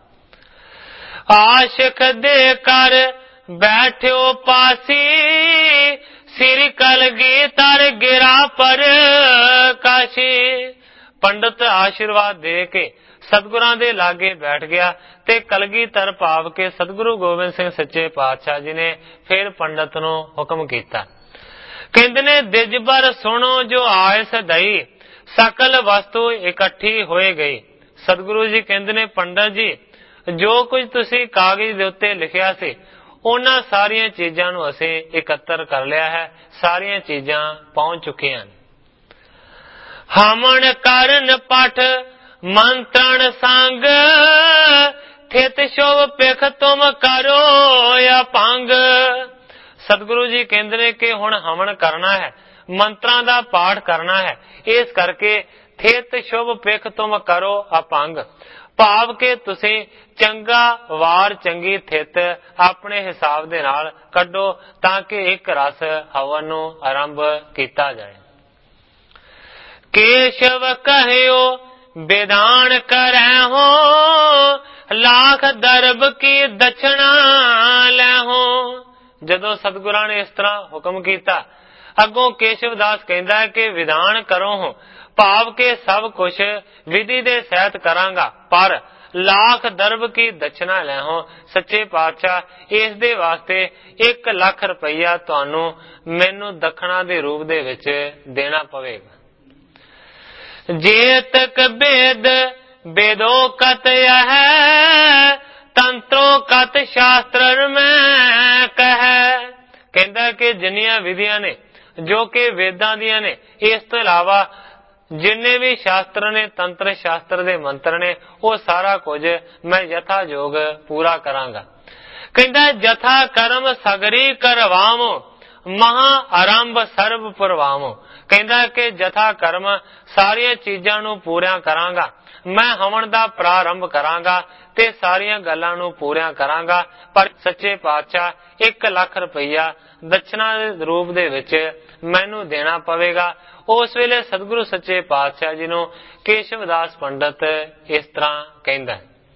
ਆਸ਼ਿਕ ਦੇ ਕਰ ਬੈਠਿਓ ਪਾਸੀ, ਸਿਰ ਕਲਗੀਧਰ ਗਿਰਾ ਪਰ ਕਾਸ਼ੀ। ਪੰਡਤ ਆਸ਼ੀਰਵਾਦ ਦੇ ਕੇ ਸਤਿਗੁਰਾਂ ਦੇ ਲਾਗੇ ਬੈਠ ਗਿਆ ਤੇ ਕਲਗੀਧਰ ਭਾਵ ਕੇ ਸਤਿਗੁਰੂ ਗੋਬਿੰਦ ਸਿੰਘ ਸੱਚੇ ਪਾਤਸ਼ਾਹ ਜੀ ਨੇ ਫਿਰ ਪੰਡਤ ਨੂੰ ਹੁਕਮ ਕੀਤਾ। ਕਹਿੰਦੇ ਨੇ, ਦਿਜਬਰ ਸੁਣੋ ਜੋ ਆਏ ਸਦਈ, ਸਕਲ ਵਸਤੂ ਇਕੱਠੀ ਹੋਏ ਗਈ। ਸਤਿਗੁਰੂ ਜੀ ਕਹਿੰਦੇ ਨੇ, ਪੰਡਤ ਜੀ ਜੋ ਕੁਝ ਤੁਸੀਂ ਕਾਗਜ਼ ਦੇ ਉੱਤੇ ਲਿਖਿਆ ਸੀ ਉਹਨਾਂ ਸਾਰੀਆਂ ਚੀਜ਼ਾਂ ਨੂੰ ਅਸੀਂ ਇਕੱਤਰ ਕਰ ਲਿਆ ਹੈ, ਸਾਰੀਆਂ ਚੀਜ਼ਾਂ ਪਹੁੰਚ ਚੁੱਕੀਆਂ। ਹਮਣ ਕਰਨ ਪਠ ਮੰਤਰਣ ਸੰਗ, ਥਿਤ ਸ਼ੋਭ ਪਿਖ ਤੁਮ ਕਰੋ ਅਪੰਗ। ਸਤਿਗੁਰੂ ਜੀ ਕਹਿੰਦੇ ਨੇ ਕਿ ਹੁਣ ਹਵਨ ਕਰਨਾ ਹੈ, ਮੰਤਰਾਂ ਦਾ ਪਾਠ ਕਰਨਾ ਹੈ। ਇਸ ਕਰਕੇ ਥਿਤ ਸ਼ੁਭ ਪਿਖ ਤੁਮ ਕਰੋ ਅਪੰਗ, ਭਾਵ ਕਿ ਤੁਸੀਂ ਚੰਗਾ ਵਾਰ ਚੰਗੀ ਥਿਤ ਆਪਣੇ ਹਿਸਾਬ ਦੇ ਨਾਲ ਕੱਢੋ ਤਾਂ ਕਿ ਇੱਕ ਰਸ ਹਵਨ ਨੂੰ ਆਰੰਭ ਕੀਤਾ ਜਾਏ। ਕੇਸ਼ਵ ਕਹਿਓ ਵਿਧਾਨ ਕਰੈ ਹੋ, ਲੱਖ ਦਰਬ ਕੀ ਦਛਣਾ ਲੈ ਹੋ। ਜਦੋਂ ਸਤਿਗੁਰਾਂ ਨੇ ਇਸ ਤਰ੍ਹਾਂ ਹੁਕਮ ਕੀਤਾ, ਅੱਗੋਂ ਕੇਸ਼ਵ ਦਾਸ ਕਹਿੰਦਾ ਹੈ ਕਿ ਵਿਧਾਨ ਕਰੋ ਹੋ, ਭਾਵ ਕਿ ਸਭ ਕੁਝ ਵਿਧੀ ਦੇ ਸਹਿਤ ਕਰਾਂਗਾ, ਪਰ ਲੱਖ ਦਰਬ ਕੀ ਦਛਣਾ ਲੈ ਹੋ। ਸੱਚੇ ਪਾਤਸ਼ਾਹ ਇਸ ਦੇ ਵਾਸਤੇ ਇੱਕ ਲੱਖ ਰੁਪਈਆ ਤੁਹਾਨੂੰ ਮੈਨੂੰ ਦਖਣਾ ਦੇ ਰੂਪ ਦੇ ਵਿੱਚ ਦੇਣਾ ਪਵੇਗਾ। ਜੇ ਤਕ ਬੇਦ ਬੇਦੋ ਕਤ ਹੈ, ਤੰਤਰੋ ਕਤ ਸ਼ਾਸਤਰ ਮੈਂ ਕਹੈ। ਕਹਿੰਦਾ ਕਿ ਜਿੰਨੀਆਂ ਵਿਧੀਆਂ ਨੇ ਜੋ ਕਿ ਵੇਦਾਂ ਦੀਆਂ ਨੇ, ਇਸ ਤੋਂ ਇਲਾਵਾ ਜਿੰਨੇ ਵੀ ਸ਼ਾਸਤਰ ਨੇ, ਤੰਤਰ ਸ਼ਾਸਤਰ ਦੇ ਮੰਤਰ ਨੇ, ਉਹ ਸਾਰਾ ਕੁਝ ਮੈਂ ਯਥਾਯੋਗ ਪੂਰਾ ਕਰਾਂਗਾ। ਕਹਿੰਦਾ ਜਥਾ ਕਰਮ ਸਗਰੀ ਕਰਵਾਵੋ, ਮਹਾ ਆਰੰਭ ਸਰਬ ਪੁਰਵਾਵੋ। ਕਹਿੰਦਾ ਕਿ ਜਥਾ ਕਰਮ ਸਾਰੀਆਂ ਚੀਜ਼ਾਂ ਨੂੰ ਪੂਰੀਆਂ ਕਰਾਂਗਾ, ਮੈਂ ਹਵਨ ਦਾ ਪ੍ਰਾਰੰਭ ਕਰਾਂਗਾ ਤੇ ਸਾਰੀਆਂ ਗੱਲਾਂ ਨੂੰ ਪੂਰੀਆਂ ਕਰਾਂਗਾ। ਪਰ ਸੱਚੇ ਪਾਤਸ਼ਾਹ ਇੱਕ ਲੱਖ ਰੁਪਈਆ ਦਛਨਾ ਦੇ ਰੂਪ ਦੇ ਵਿੱਚ ਮੈਨੂੰ ਦੇਣਾ ਪਵੇਗਾ। ਉਸ ਵੇਲੇ ਸਤਿਗੁਰੂ ਸੱਚੇ ਪਾਤਸ਼ਾਹ ਜੀ ਨੂੰ ਕੇਸ਼ਵਦਾਸ ਪੰਡਤ ਇਸ ਤਰ੍ਹਾਂ ਕਹਿੰਦਾ,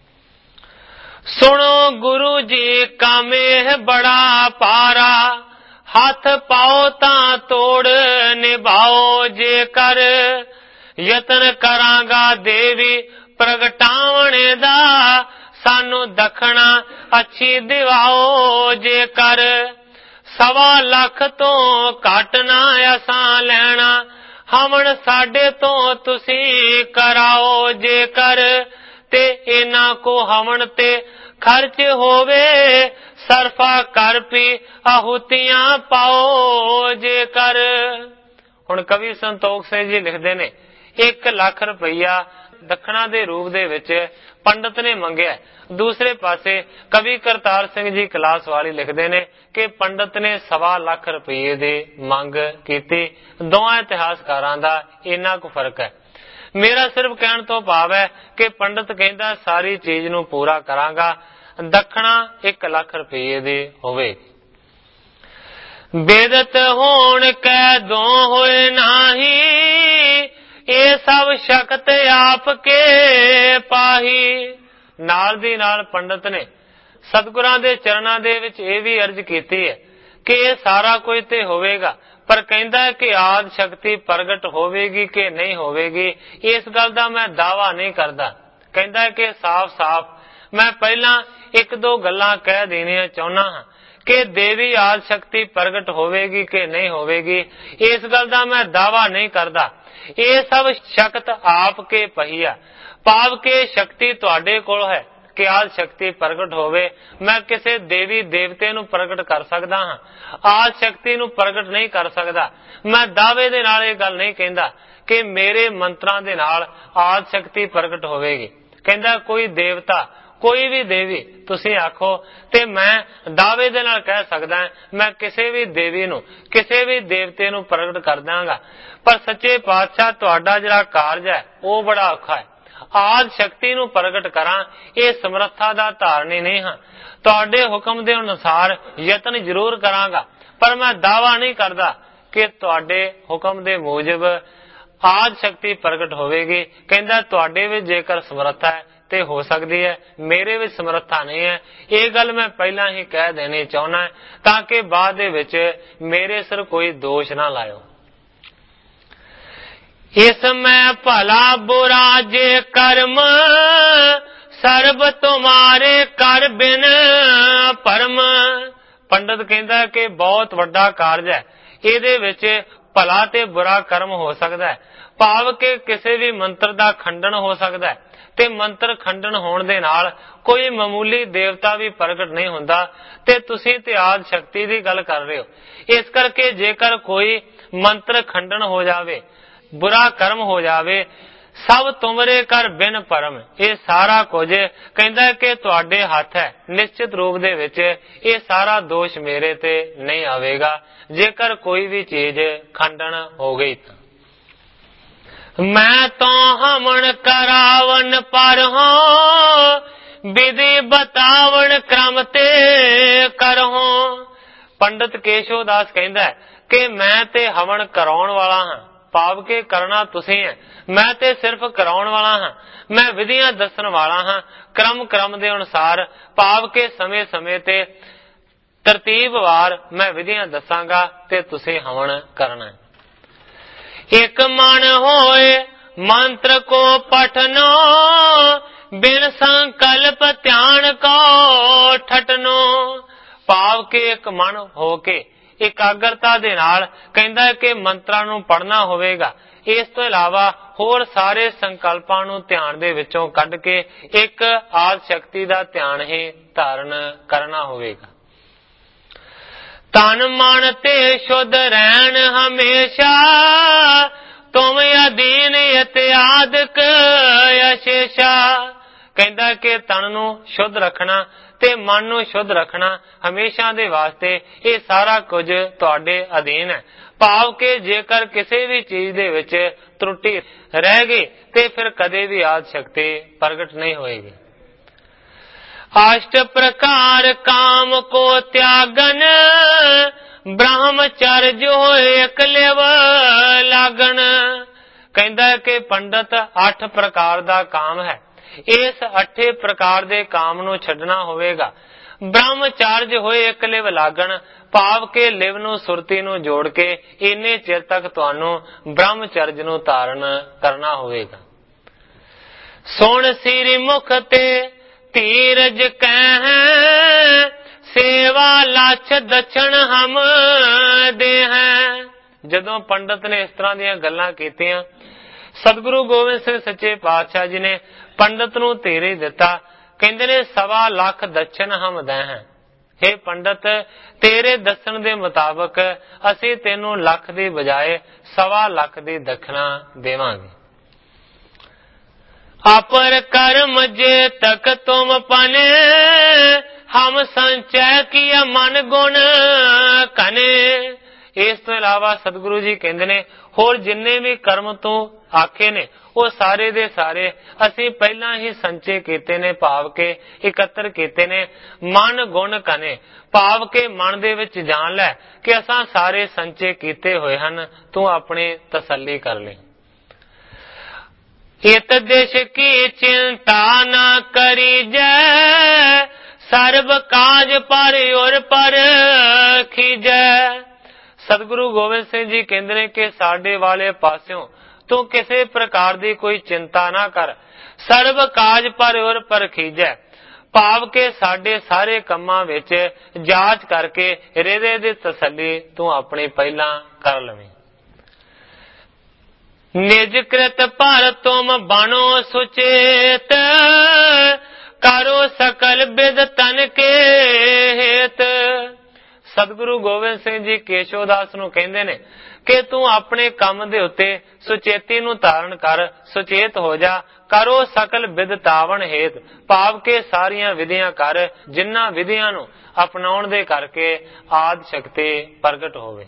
ਸੁਣੋ ਗੁਰੂ ਜੀ ਕਾਮੇ ਬੜਾ ਪਾਰਾ, ਹੱਥ ਪਾਓ ਤਾਂ ਤੋੜ ਨਿਭਾਓ, ਜੇਕਰ ਯਤਨ ਕਰਾਂਗਾ ਦੇਵੀ ਪ੍ਰਗਟਾਵਣੇ ਦਾ, ਸਾਨੂੰ ਦਖਣਾ ਅੱਛੀ ਦਿਵਾਓ, ਜੇਕਰ ਸਵਾ ਲੱਖ ਤੋਂ ਘੱਟ ਨਾ ਅਸਾਂ ਲੈਣਾ, ਹਵਨ ਸਾਡੇ ਤੋਂ ਤੁਸੀਂ ਕਰਾਓ, ਜੇਕਰ ਤੇ ਇਹਨਾਂ ਕੋ ਹਵਨ ਤੇ ਖਰਚ ਹੋਵੇ, ਸਰਫਾ ਕਰ ਪੀ ਆਹੂਤੀਆਂ ਪਾਓ, ਜੇਕਰ। ਹੁਣ ਕਵੀ ਸੰਤੋਖ ਸਿੰਘ ਜੀ ਲਿਖਦੇ ਨੇ, ਇੱਕ ਲੱਖ ਰੁਪਈਆ ਦੱਖਣਾ ਦੇ ਰੂਪ ਦੇ ਵਿੱਚ ਪੰਡਤ ਨੇ ਮੰਗਿਆ। ਦੂਸਰੇ ਪਾਸੇ ਕਵੀ ਕਰਤਾਰ ਸਿੰਘ ਜੀ ਕਲਾਸ ਵਾਲੀ ਲਿਖਦੇ ਨੇ ਕਿ ਪੰਡਤ ਨੇ ਸਵਾ ਲੱਖ ਰੁਪਏ ਦੀ ਮੰਗ ਕੀਤੀ। ਦੋਵਾਂ ਇਤਿਹਾਸਕਾਰਾਂ ਦਾ ਇੰਨਾ ਕੁ ਫਰਕ ਹੈ। ਮੇਰਾ ਸਿਰਫ ਕਹਿਣ ਤੋਂ ਭਾਵ ਹੈ ਕਿ ਪੰਡਤ ਕਹਿੰਦਾ ਸਾਰੀ ਚੀਜ਼ ਨੂੰ ਪੂਰਾ ਕਰਾਂਗਾ, ਦੱਖਣਾ ਇੱਕ ਲੱਖ ਰੁਪਏ ਦੀ ਹੋਵੇ। ਬੇਦਤ ਹੋਣ ਕੈ ਦੋ ਹੋਏ ਨਾਹੀ, ਇਹ ਸਭ ਸ਼ਕਤ ਆਪ ਕੇ ਪਾਹੀ। ਨਾਲ ਦੀ ਨਾਲ ਪੰਡਤ ਨੇ ਸਤਿਗੁਰਾਂ ਦੇ ਚਰਨਾਂ ਦੇ ਵਿੱਚ ਇਹ ਵੀ ਅਰਜ਼ ਕੀਤੀ ਹੈ ਕਿ ਇਹ ਸਾਰਾ ਕੁਝ ਤੇ ਹੋਵੇਗਾ, ਪਰ ਕਹਿੰਦਾ ਕਿ ਆਦਿ ਸ਼ਕਤੀ ਪ੍ਰਗਟ ਹੋਵੇਗੀ ਕਿ ਨਹੀਂ ਹੋਵੇਗੀ, ਇਸ ਗੱਲ ਦਾ ਮੈਂ ਦਾਅਵਾ ਨਹੀਂ ਕਰਦਾ। ਕਹਿੰਦਾ ਕਿ ਸਾਫ਼-ਸਾਫ਼ ਮੈਂ ਪਹਿਲਾਂ ਇੱਕ ਦੋ ਗੱਲਾਂ ਕਹਿ ਦੇਣੀਆਂ ਚਾਹੁੰਦਾ ਹਾਂ ਕਿ ਦੇਵੀ ਆਦਿ ਸ਼ਕਤੀ ਪ੍ਰਗਟ ਹੋਵੇਗੀ ਕਿ ਨਹੀਂ ਹੋਵੇਗੀ, ਇਸ ਗੱਲ ਦਾ ਮੈਂ ਦਾਅਵਾ ਨਹੀਂ ਕਰਦਾ। ਇਹ ਸਭ ਸ਼ਕਤ ਆਪ ਕੇ ਪਹੀਆ, ਭਾਵ ਕਿ ਸ਼ਕਤੀ ਤੁਹਾਡੇ ਕੋਲ ਹੈ ਕਿ ਆਦਿ ਸ਼ਕਤੀ ਪ੍ਰਗਟ ਹੋਵੇ। ਮੈਂ ਕਿਸੇ ਦੇਵੀ ਦੇਵਤੇ ਨੂੰ ਪ੍ਰਗਟ ਕਰ ਸਕਦਾ ਹਾਂ, ਆਦਿ ਸ਼ਕਤੀ ਨੂੰ ਪ੍ਰਗਟ ਨਹੀਂ ਕਰ ਸਕਦਾ। ਮੈਂ ਦਾਅਵੇ ਦੇ ਨਾਲ ਇਹ ਗੱਲ ਨਹੀਂ ਕਹਿੰਦਾ ਕਿ ਮੇਰੇ ਮੰਤਰਾਂ ਦੇ ਨਾਲ ਆਦਿ ਸ਼ਕਤੀ ਪ੍ਰਗਟ ਹੋਵੇਗੀ। ਕਹਿੰਦਾ ਕੋਈ ਦੇਵਤਾ, ਕੋਈ ਵੀ ਦੇਵੀ ਤੁਸੀਂ ਆਖੋ ਤੇ ਮੈਂ ਦਾਅਵੇ ਦੇ ਨਾਲ ਕਹਿ ਸਕਦਾ ਮੈਂ ਕਿਸੇ ਵੀ ਦੇਵੀ ਨੂੰ, ਕਿਸੇ ਵੀ ਦੇਵਤੇ ਨੂੰ ਪ੍ਰਗਟ ਕਰ ਦਾਂਗਾ। ਪਰ ਸੱਚੇ ਪਾਤਸ਼ਾਹ ਤੁਹਾਡਾ ਜਿਹੜਾ ਕਾਰਜ ਹੈ ਉਹ ਬੜਾ ਔਖਾ ਹੈ। ਆਦਿ ਸ਼ਕਤੀ ਨੂੰ ਪ੍ਰਗਟ ਕਰਾਂ ਇਹ ਸਮਰੱਥਾ ਦਾ ਧਾਰਨੀ ਨਹੀਂ ਹਾਂ। ਤੁਹਾਡੇ ਹੁਕਮ ਦੇ ਅਨੁਸਾਰ ਯਤਨ ਜ਼ਰੂਰ ਕਰਾਂਗਾ, ਪਰ ਮੈਂ ਦਾਅਵਾ ਨਹੀਂ ਕਰਦਾ ਕਿ ਤੁਹਾਡੇ ਹੁਕਮ ਦੇ ਮੂਜਬ ਆਦਿ ਸ਼ਕਤੀ ਪ੍ਰਗਟ ਹੋਵੇਗੀ। ਕਹਿੰਦਾ ਤੁਹਾਡੇ ਵਿੱਚ ਜੇਕਰ ਸਮਰੱਥਾ ਹੈ ਤੇ ਹੋ ਸਕਦੀ ਹੈ, ਮੇਰੇ ਵਿੱਚ ਸਮਰੱਥਾ ਨਹੀਂ ਹੈ। ਇਹ ਗੱਲ ਮੈਂ ਪਹਿਲਾਂ ਹੀ ਕਹਿ ਦੇਣੀ ਚਾਹੁੰਦਾ ਤਾਂ ਕਿ ਬਾਅਦ ਦੇ ਵਿੱਚ ਮੇਰੇ ਸਿਰ ਕੋਈ ਦੋਸ਼ ਨਾ ਲਾਇਓ। ਇਸ ਮੈਂ ਭਲਾ ਬੁਰਾ ਜੇ ਕਰਮ, ਸਰਬ ਤੁਮਾਰੇ ਕਰ ਬਿਨ ਭਰਮ। ਪੰਡਤ ਕਹਿੰਦਾ ਕਿ ਬਹੁਤ ਵੱਡਾ ਕਾਰਜ ਹੈ, ਇਹਦੇ ਵਿੱਚ ਭਲਾ ਤੇ ਬੁਰਾ ਕਰਮ ਹੋ ਸਕਦਾ ਹੈ, ਭਾਵ ਕਿ ਕਿਸੇ ਵੀ ਮੰਤਰ ਦਾ ਖੰਡਨ ਹੋ ਸਕਦਾ ਹੈ ਤੇ ਮੰਤਰ ਖੰਡਨ ਹੋਣ ਦੇ ਨਾਲ ਕੋਈ ਮਾਮੂਲੀ ਦੇਵਤਾ ਵੀ ਪ੍ਰਗਟ ਨਹੀਂ ਹੁੰਦਾ ਤੇ ਤੁਸੀਂ ਤੇ ਆਦਿ ਸ਼ਕਤੀ ਦੀ ਗੱਲ ਕਰ ਰਹੇ ਹੋ। ਇਸ ਕਰਕੇ ਜੇਕਰ ਕੋਈ ਮੰਤਰ ਖੰਡਨ ਹੋ ਜਾਵੇ, ਬੁਰਾ ਕਰਮ ਹੋ ਜਾਵੇ, ਸਭ ਤੁਮਰੇ ਕਰ ਬਿਨ ਪਰਮ, ਇਹ ਸਾਰਾ ਕੁਝ ਕਹਿੰਦਾ ਕਿ ਤੁਹਾਡੇ ਹੱਥ ਹੈ। ਨਿਸ਼ਚਿਤ ਰੂਪ ਦੇ ਵਿੱਚ ਇਹ ਸਾਰਾ ਦੋਸ਼ ਮੇਰੇ ਤੇ ਨਹੀਂ ਆਵੇਗਾ ਜੇਕਰ ਕੋਈ ਵੀ ਚੀਜ਼ ਖੰਡਨ ਹੋ ਗਈ ਤਾਂ। ਮੈਂ ਤਾਂ ਹਮਣ ਕਰਾਵਨ ਪਰ ਹਾਂ, ਵਿਧੀ ਬਤਾਵਣ ਕ੍ਰਮ ਤੇ ਕਰਹੋਂ। ਪੰਡਤ ਕੇਸ਼ਵਦਾਸ ਕਹਿੰਦਾ ਕਿ ਮੈਂ ਤੇ ਹਵਨ ਕਰਾਉਣ ਵਾਲਾ ਹਾਂ, ਭਾਵ ਕਿ ਕਰਨਾ ਤੁਸੀਂ ਹੈ, ਮੈਂ ਤੇ ਸਿਰਫ ਕਰਾਉਣ ਵਾਲਾ ਹਾਂ। ਮੈਂ ਵਿਧੀਆਂ ਦੱਸਣ ਵਾਲਾ ਹਾਂ, ਕ੍ਰਮ ਕ੍ਰਮ ਦੇ ਅਨੁਸਾਰ, ਭਾਵ ਕਿ ਸਮੇਂ ਸਮੇਂ ਤੇ ਤਰਤੀਬਵਾਰ ਮੈਂ ਵਿਧੀਆਂ ਦੱਸਾਂਗਾ ਤੇ ਤੁਸੀਂ ਹਵਨ ਕਰਨਾ ਹੈ। ਇੱਕ ਮਨ ਹੋਏ ਮੰਤਰ ਕੋ ਪਠਨੋ, ਬਿਨ ਸੰਕਲਪ ਧਿਆਨ ਕੋ ਠਟਨੋ। ਭਾਵ ਕਿ ਇੱਕ ਮਨ ਹੋ ਕੇ ਇਕਾਗਰਤਾ ਦੇ ਨਾਲ ਕਹਿੰਦਾ ਕਿ ਮੰਤਰਾਂ ਨੂੰ ਪੜ੍ਹਨਾ ਹੋਵੇਗਾ। ਇਸ ਤੋਂ ਇਲਾਵਾ ਹੋਰ ਸਾਰੇ ਸੰਕਲਪਾਂ ਨੂੰ ਧਿਆਨ ਦੇ ਵਿੱਚੋਂ ਕੱਢ ਕੇ ਇੱਕ ਆਦਿ ਸ਼ਕਤੀ ਦਾ ਧਿਆਨ ਹੀ ਧਾਰਨ ਕਰਨਾ ਹੋਵੇਗਾ। ਤਨ ਮਨ ਤੇ ਸ਼ੁੱਧ ਰਹਿਣ ਹਮੇਸ਼ਾ, ਤੁਮ ਅਧੀਨ ਇਤਿਆਦਿਕ ਅਸ਼ੇਸ਼ਾ। ਕਹਿੰਦਾ ਕਿ ਤਨ ਨੂੰ ਸ਼ੁੱਧ ਰੱਖਣਾ ਤੇ ਮਨ ਨੂੰ ਸ਼ੁੱਧ ਰੱਖਣਾ ਹਮੇਸ਼ਾ ਦੇ ਵਾਸਤੇ ਇਹ ਸਾਰਾ ਕੁਝ ਤੁਹਾਡੇ ਅਧੀਨ ਹੈ। ਭਾਵ ਕਿ ਜੇਕਰ ਕਿਸੇ ਵੀ ਚੀਜ਼ ਦੇ ਵਿੱਚ ਤਰੁੱਟੀ ਰਹਿ ਗਈ ਤੇ ਫਿਰ ਕਦੇ ਵੀ ਆਦਿ ਸ਼ਕਤੀ ਪ੍ਰਗਟ ਨਹੀਂ ਹੋਏਗੀ। अष्ट प्रकार काम को त्यागन ब्रह्मचर्य हो एक लेव लागन। कहता है कि पंडित अठ प्रकार का काम है, इस अठे प्रकार के काम नू छड्डना होवेगा। ब्रह्मचर्य होए एक लिव लागन, भाव के लिव नू सुरती नू जोड़ के इन्ने चिर तक तुहानू ब्रह्मचर्य नू धारण करना होवेगा। सुन सिर मुख ते ਧੀਰਜ ਕਹਿ ਸੇਵਾ ਲੱਛ ਦਛਣ ਹਮ ਦੇ ਹੈ। ਜਦੋਂ ਪੰਡਤ ਨੇ ਇਸ ਤਰ੍ਹਾਂ ਦੀਆਂ ਗੱਲਾਂ ਕੀਤੀਆਂ, ਸਤਿਗੁਰੂ ਗੋਬਿੰਦ ਸਿੰਘ ਸੱਚੇ ਪਾਤਸ਼ਾਹ ਜੀ ਨੇ ਪੰਡਤ ਨੂੰ ਧੀਰਜ ਦਿੱਤਾ। ਕਹਿੰਦੇ ਨੇ ਸਵਾ ਲੱਖ ਦਛਣ ਹਮ ਦੇ ਹੈ। हे ਪੰਡਤ, ਤੇਰੇ ਦੱਸਣ ਦੇ ਮੁਤਾਬਕ ਅਸੀਂ ਤੈਨੂੰ ਲੱਖ ਦੀ ਬਜਾਏ ਸਵਾ ਲੱਖ ਦੀ ਦਖਣਾ ਦੇਵਾਂਗੇ। अपर कर्म जे तक तुम पने हम संचय किया मन गुण कने। इस तो इलावा सतगुरु जी कहते ने होर जिन्ने भी कर्म तू आखे ने वो सारे दे सारे असी पहला ही संचय कीते ने, भाव के इकत्र कीते ने मन गुण कने। भाव के मन दे विच जान लै कि असां सारे संचय कीते होए हन, तू अपनी तसल्ली कर ले। इत देश की चिंता न करी जै सर्व काज पर और पर खीजै। सतगुरु गोबिंद सिंह जी कहते हैं कि साडे वाले पास्यों तू किसी प्रकार की कोई चिंता ना कर, सर्व काज पर और पर खीजै। भाव के साडे सारे कम्मां विच जांच करके हृदय दी तसल्ली तू अपनी पहला कर लवीं। निज कृत पर तुम बनो सुचेत करो सकल बिद तन के हेत। सतगुरु गोबिंद सिंह जी केशवदास नूं कहंदे ने कि तू अपने काम दे उत्ते सुचेती नूं धारण कर, सुचेत हो जा। करो सकल बिद तावन हेत, भाव के सारियां विधियां कर जिन्हां विधियां नूं अपनाउण दे करके आदि शक्ति प्रगट होवे।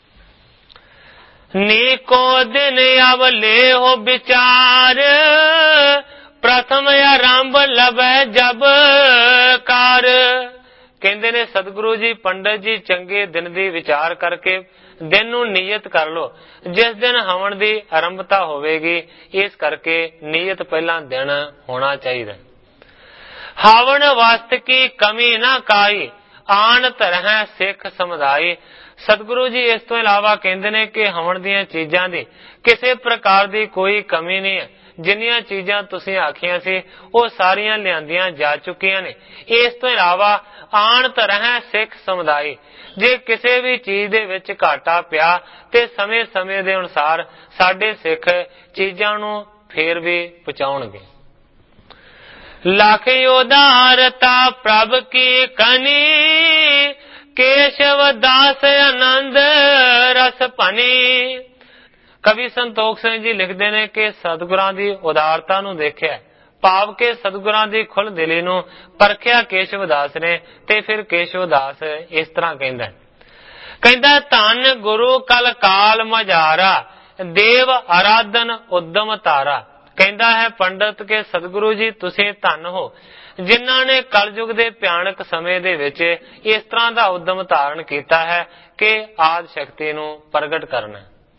नीको दिन अवले हो विचार प्रथम आरंभ लभै जब कार। कहते ने सतगुरु जी पंडित जी चंगे दिन दी विचार करके दिन नू नियत कर लो, जिस दिन हवन दी आरंभता होवेगी, इस करके नियत पहला दिन होना चाहिए। हवन वस्त की कमी ना काई आन तरह सिख समुदाय। सतगुरु जी इस तो इलावा कहते ने कि हवन दीयां चीजां दी किसी प्रकार दी कोई कमी नहीं है। जिन्नियां चीजां तुसीं आखियां सी वो सारियां लियांदियां जा चुकियां ने। इस तो इलावा आन तरह सिख समुदाय जे किसी भी चीज दे विच घाटा पिया ते समय समय दे अनुसार साडे सिख चीजां नूं फेर भी पहुंचाउणगे। लख उदारता प्रभ की कनी केशव दास आनंद रस पनी। कवि संतोख सिंह जी लिखते हैं कि सतगुरां दी उदारता नूं देखिया, भाव के सतगुरां दी खुल दिली नूं परखिया केशव दास ने। ते फिर केशव दास इस तरह कहंदा कहंदा धन गुरु कल काल मझारा देव आराधन उद्दम तारा। कहंदा है पंडित के सतगुरु जी तुसीं धन हो जिन्हां ने कलयुग दे भयानक समय दे विच इस तरह दा उद्दम धारण कीता है कि आदि शक्ति नूं प्रगट करना।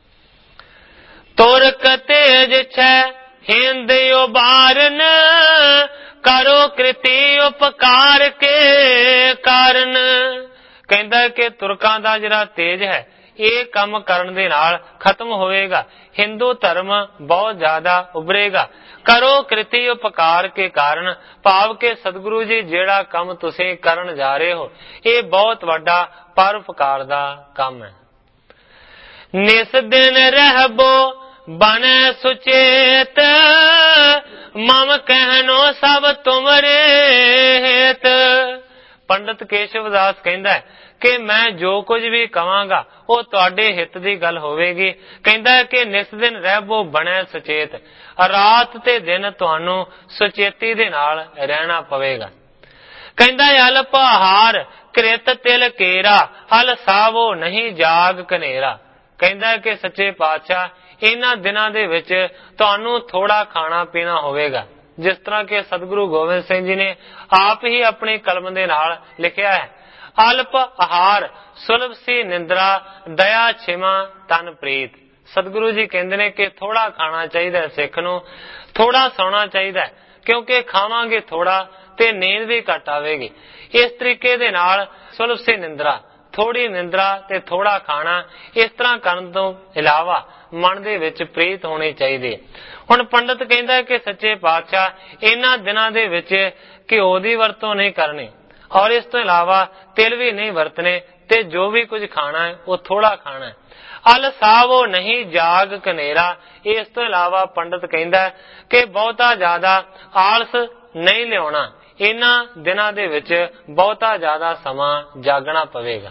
तुरक तेज छे हिंद उबारन करो कृति उपकार के कारण। कहंदा कि तुरकां दा जिहड़ा तेज है ये काम करन दे नाल खत्म होएगा, हिंदू धर्म बहुत ज्यादा उभरेगा। करो कृति उपकार के कारण, भाव के सतगुरु जी जेड़ा काम तुसीं करन जा रहे हो ये बहुत वड्डा परोपकार दा काम है। निस दिन रहबो बने सुचेत मम कहनो सब तुमरे हेत। पंडित केशवदास कहता है कि मैं जो कुछ भी कहांगा वो तुहाडे हित दी गल होवेगी। कहता है कि निस दिन रहबो बने सचेत, रात ते दिन तुहानू सुचेती दे नाल रहना पवेगा। कहता है अल्प आहार कृत तिल केरा, हल सावो नहीं जाग कनेरा। कहता है कि सच्चे पातशाह इन्हां दिनां दे विच तुहानू थोड़ा खाना पीना होवेगा। जिस तरह के सतगुरु गोबिंद सिंह जी ने आप ही अपनी कलम दे नाल लिखिया है, अल्प आहार सुलभ सी निंद्रा, दया छिमा तन प्रीत। सतगुरु जी कहते हैं कि थोड़ा खाना चाहिए सिख नूं, थोड़ा सोना चाहिए, क्योंकि खावांगे थोड़ा ते नींद भी घट आवेगी। इस तरीके दे नाल सुलभ सी निंद्रा, थोड़ी निंद्रा ते थोड़ा खाना, इस तरह करन तो इलावा मन दे विच प्रीत होनी चाहिए। हुण पंडित कहता है कि सच्चे पातशाह इन्हां दिनां दे विच घिओ दी वरतों नहीं करनी और इस तो इलावा तिल भी नहीं वरतने, ते जो भी कुछ खाना है वो थोड़ा खाना है। अल सावो नहीं जाग कनेरा। इस तो इलावा पंडित कहता है कि बहुता ज्यादा आलस नहीं लियाना, इन्हां दिनां दे विच बहुता ज्यादा समा जागना पवेगा।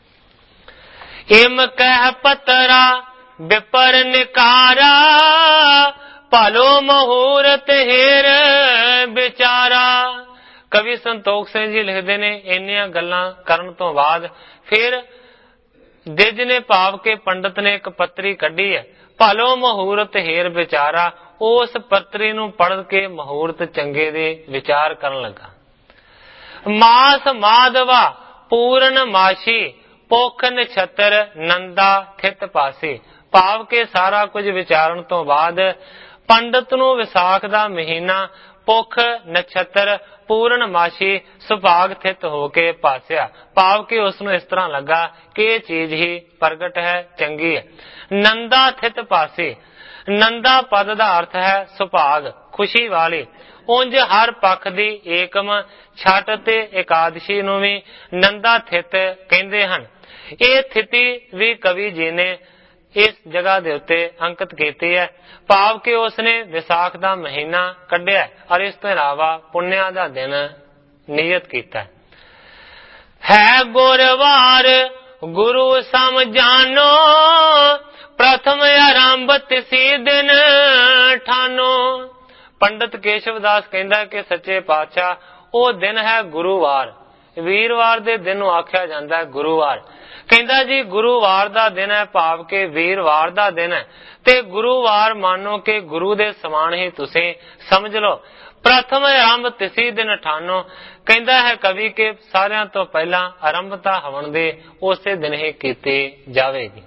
इम कह पतरा विपर निकारा, भलो मुहूर्त हेर विचारा। कवि संतोख सिंह जी लिखते ने इन्नियां गल्लां करन तो बाद फिर दिज ने भाव के पंडित ने एक पत्री कढ़ी है, भलो मुहूर्त हेर विचारा। उस पत्री नूं पढ़ के मुहूर्त चंगे दे विचार करन लगा। मास माधवा पूर्ण माशी, पोख नछत्र नंदा थित पासी। भाव के सारा कुछ विचारन तो बाद पंडित नूं विसाख दा महीना पुख नक्षत्र पूर्ण माशी सुभाग थित होके पासिया। भाव के उसनूं इस तरह लगा कि यह चीज ही प्रगट है, चंगी है। नंदा थित पासी, नंदा पद का अर्थ है सुभाग, खुशी वाली। उंज हर पक्ष दी एकम छठ ते एकादशी नूं भी नंदा थित कहंदे हन। यह स्थिति भी कवि जी ने इस जगह दे उत्ते अंकित कीती है। भाव के उसने विसाख दा महीना कढ़िया और इस तो इलावा पुण्या दा दिन नियत कीता है। गुरवार गुरु समझानो, प्रथम आरंभ तिसी दिन ठानो। पंडित केशवदास कहता है कि सच्चे पातशाह वो दिन है गुरुवार। वीरवार दे दिन नूं आख्या जांदा है गुरुवार। कहता जी गुरुवार दा दिन है, भाव के वीरवार दा दिन है, ते गुरुवार मानो के गुरु दे समान ही तुसी समझ लो। प्रथम आरंभ तिसी दिन ठानो। कहता है कवि के सारियां तो पहला आरंभता हवन दे उसे दिन ही कीती जावेगी।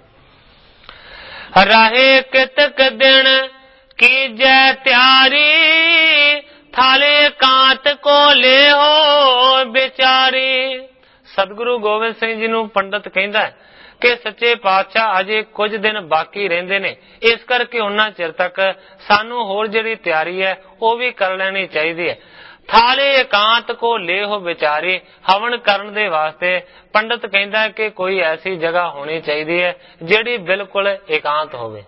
रहे कितक दिन की जय त्यारी, थाले कांत को ले हो बिचारी। सतगुरु गोबिंद सिंह जी नूं पंडित कहता है कि सच्चे पातशाह अजे कुछ दिन बाकी रहिंदे ने, इस करके उन्ना चिर तक सानू होर जिहड़ी तैयारी है वो भी कर लेनी चाहिए है। थाले एकांत को ले हो बिचारी, हवन करन दे वास्ते पंडित कहता है कि कोई ऐसी जगह होनी चाहिए है जिहड़ी बिल्कुल एकांत होवे।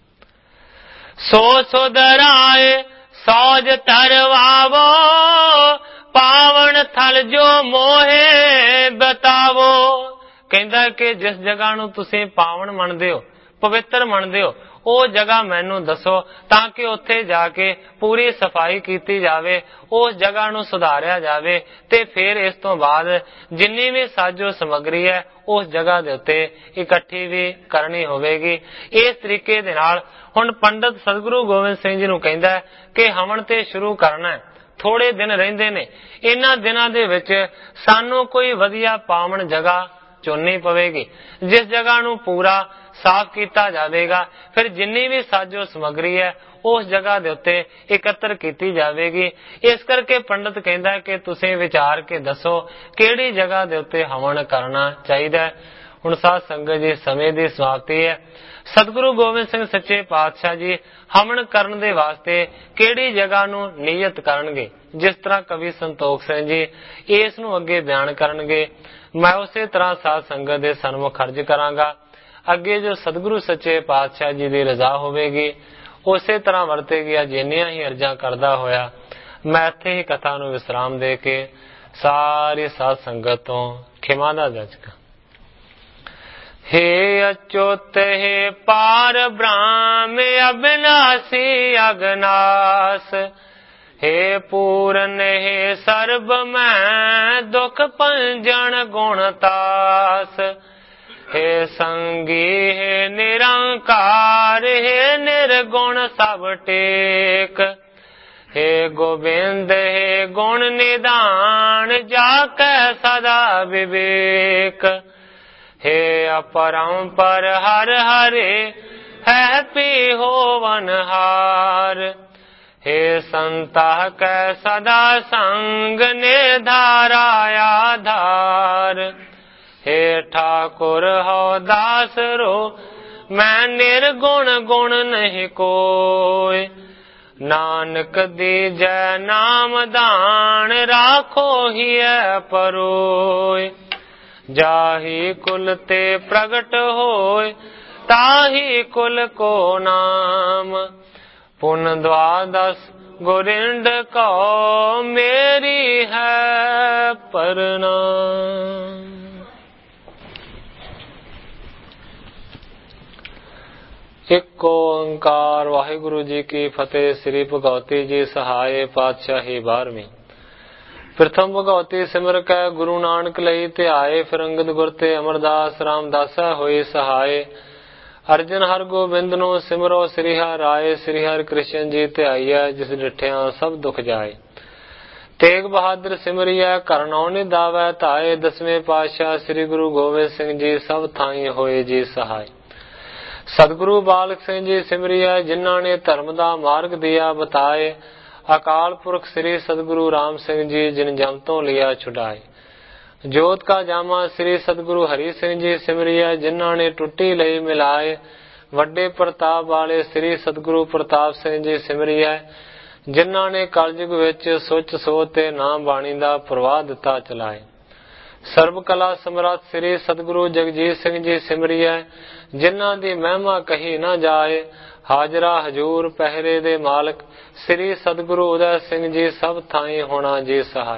सो सुधराए सौज तरवावो, पावन थल जो मोहे बतावो। कहता है कि जिस जगह नूं तुसीं पावन मनदे हो, पवित्र मनदे हो, ਉਹ जगह मैनू दसो ताकि उत्थे जाके पूरी सफाई की जाए, उस जगह नूं सुधारिया जाए, ते फिर इस तो बाद जिन्नी भी साजो समग्री है उस जगह दे उत्ते इकट्ठी भी करनी होवेगी। इस तरीके दे नाल हुण पंडित सतगुरु गोबिंद सिंह जी नूं कहंदा है कि हवन ते शुरू करना है। थोड़े दिन रहिंदे ने, इन्हां दिनां दे विच सानू कोई वधिया पावन जगह चुननी पवेगी, जिस जगह नूं पूरा साफ किया जाएगा। फिर जिन्नी भी साजो समग्री है उस जगह दे उत्ते एकत्र की जाएगी। इस करके पंडित कहता है कि तुसीं विचार के दसो किहड़ी जगह दे उत्ते हवन करना चाहिए। हुण साध संगत जी समय की समाप्ति है। सतगुरु गोबिंद सिंह सच्चे पातशाह जी हवन करन दे वास्ते किहड़ी जगह नूं नियत करनगे, जिस तरह कवि संतोख सिंह जी इस नूं अगे बयान करनगे, मैं उसे तरह साध संगत दे सन्मुख अर्ज करांगा। अगे जो सतगुरु सच्चे पातशाह जी की रजा होवेगी उसे तरह वरतेगी। जिन्नियां ही अर्जा करदा होया मैं इत्थे ही कथा नूं विश्राम दे के ਸਾਰੀ ਸਾਧ ਸੰਗਤ ਤੋਂ ਖਿਮਾ ਦਾ ਦਰਜਕਾ। हे अच्युत हे पार ब्रह्म अविनाशी अगनाश, हे पूर्ण हे सर्ब मैं दुख पंजन गुणतास, हे संगी हे निरंकार हे निर्गुण सब टेक, हे गोविंद हे गुण निदान जाकै सदा विवेक, हे अपरंपर हर हरे है पी होवन हार, हे संता कै सदा संग ने धारा आधार, हे ठाकुर हो दास रो मैं निर्गुण गुण नहीं कोय, नानक दीजै नाम दान राखो ही परोय, जाहि कुल ते प्रगट होय ताहि कुल को नाम, पुन द्वादश गोरिंद को मेरी है प्रणाम। एक ओंकार वाहिगुरु जी की फतेह। श्री भगवती जी सहाय पातशाही बारहवीं। प्रथम भगवती सिमर कै गुरु नानक लई ध्याए, फिर अंगद गुर ते अमरदास रामदासा होए सहाय, अर्जन हर गोबिंद नो सिमरो श्री हर राय, श्री हर कृष्ण जी ध्याइया जिस डिठिया सब दुख जाए, तेग बहादुर सिमरिया कर नौ निधावै धाए, दसवें पातशाह श्री गुरु गोबिंद सिंह जी सब थाई होए जी सहाय, सतगुरु बालक सिंह जी सिमरिया जिन्हां ने धर्म दा मार्ग दिया बताए, अकाल पुरख श्री सतगुरु राम सिंह जी जिन जम तो लिया छुड़ाए, जोत का जामा श्री सतगुरु हरि सिंह जी सिमरिया जिन्हां ने टुट्टी लई मिलाए, वड्डे प्रताप वाले श्री सतगुरु प्रताप सिंह जी सिमरिया जिन्हां ने कलयुग विच सुच सोच ते नाम बाणी दा प्रवाह दिता चलाए, सर्व कला समर्थ श्री सतगुरु जगजीत सिंह जी सिमरिया जिन्हां दी महिमा कही ना जाए, हाजरा हजूर पहरे दे मालक श्री सतगुरु उदय सिंह जी सब थाई होना जी सहाय,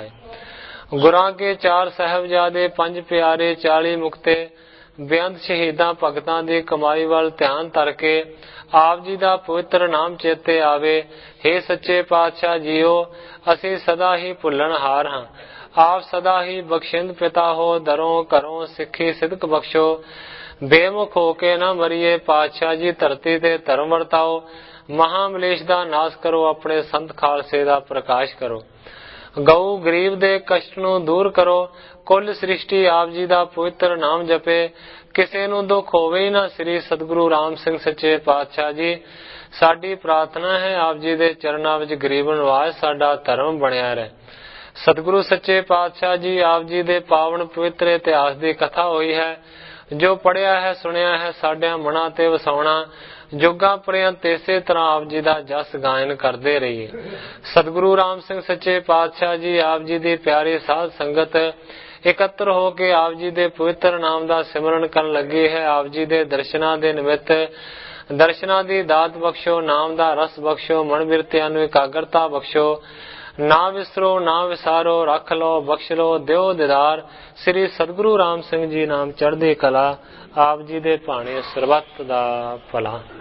गुरां के चार साहबजादे पंज प्यारे चाली मुक्ते, बेअंत शहीदां भगतां दी कमाई वाल ध्यान धर के आप जी दा पवित्र नाम चेते आवे, हे सच्चे पातशाह जीओ असी सदा ही भुल्लण हार हां, आप सदा ही बख्शिंद पिता हो, दरों घरों सिक्खी सिदक बख्शो, बेमुख होके न मरिए पातशाह जी धरती ते धर्म वरताओ, महामलेश दा नाश करो अपने संत खालसे दा प्रकाश करो, गऊ गरीब दे कष्ट नूं दूर करो, कुल सृष्टि आप जी दा पवित्र नाम जपे, किसे नूं दुख होवे ही ना श्री सतगुरु राम सिंह सच्चे पातशाह जी, साडी प्रार्थना है आप जी दे चरनां विच गरीब निवाज साडा धर्म बणिया रहे। सतगुरु सच्चे पातशाह जी आप जी दे पावन पवित्र इतिहास दी कथा होई है, जो पढ़िया है सुनिया है साडिया मना ते वसाउणा, जुगा पर्यंत इसे तरह आप जी दा जस गायन करते रहिए। सतगुरु राम सिंह सच्चे पातशाह जी आप जी दी प्यारी साध संगत एकत्र हो के आप जी दे पवित्र नाम दा सिमरन करन लगी है। आप जी दे दर्शना दे निमित्त दर्शना दी दात बख्शो, नाम दा रस बख्शो, मन बिरतियां नूं एकाग्रता बख्शो, ना विसरो ना विसारो, रख लो बख्श लो दिओ दिदार। श्री सतगुरु राम सिंह जी नाम चढ़दी कला, आप जी दे भाणे सरबत दा भला।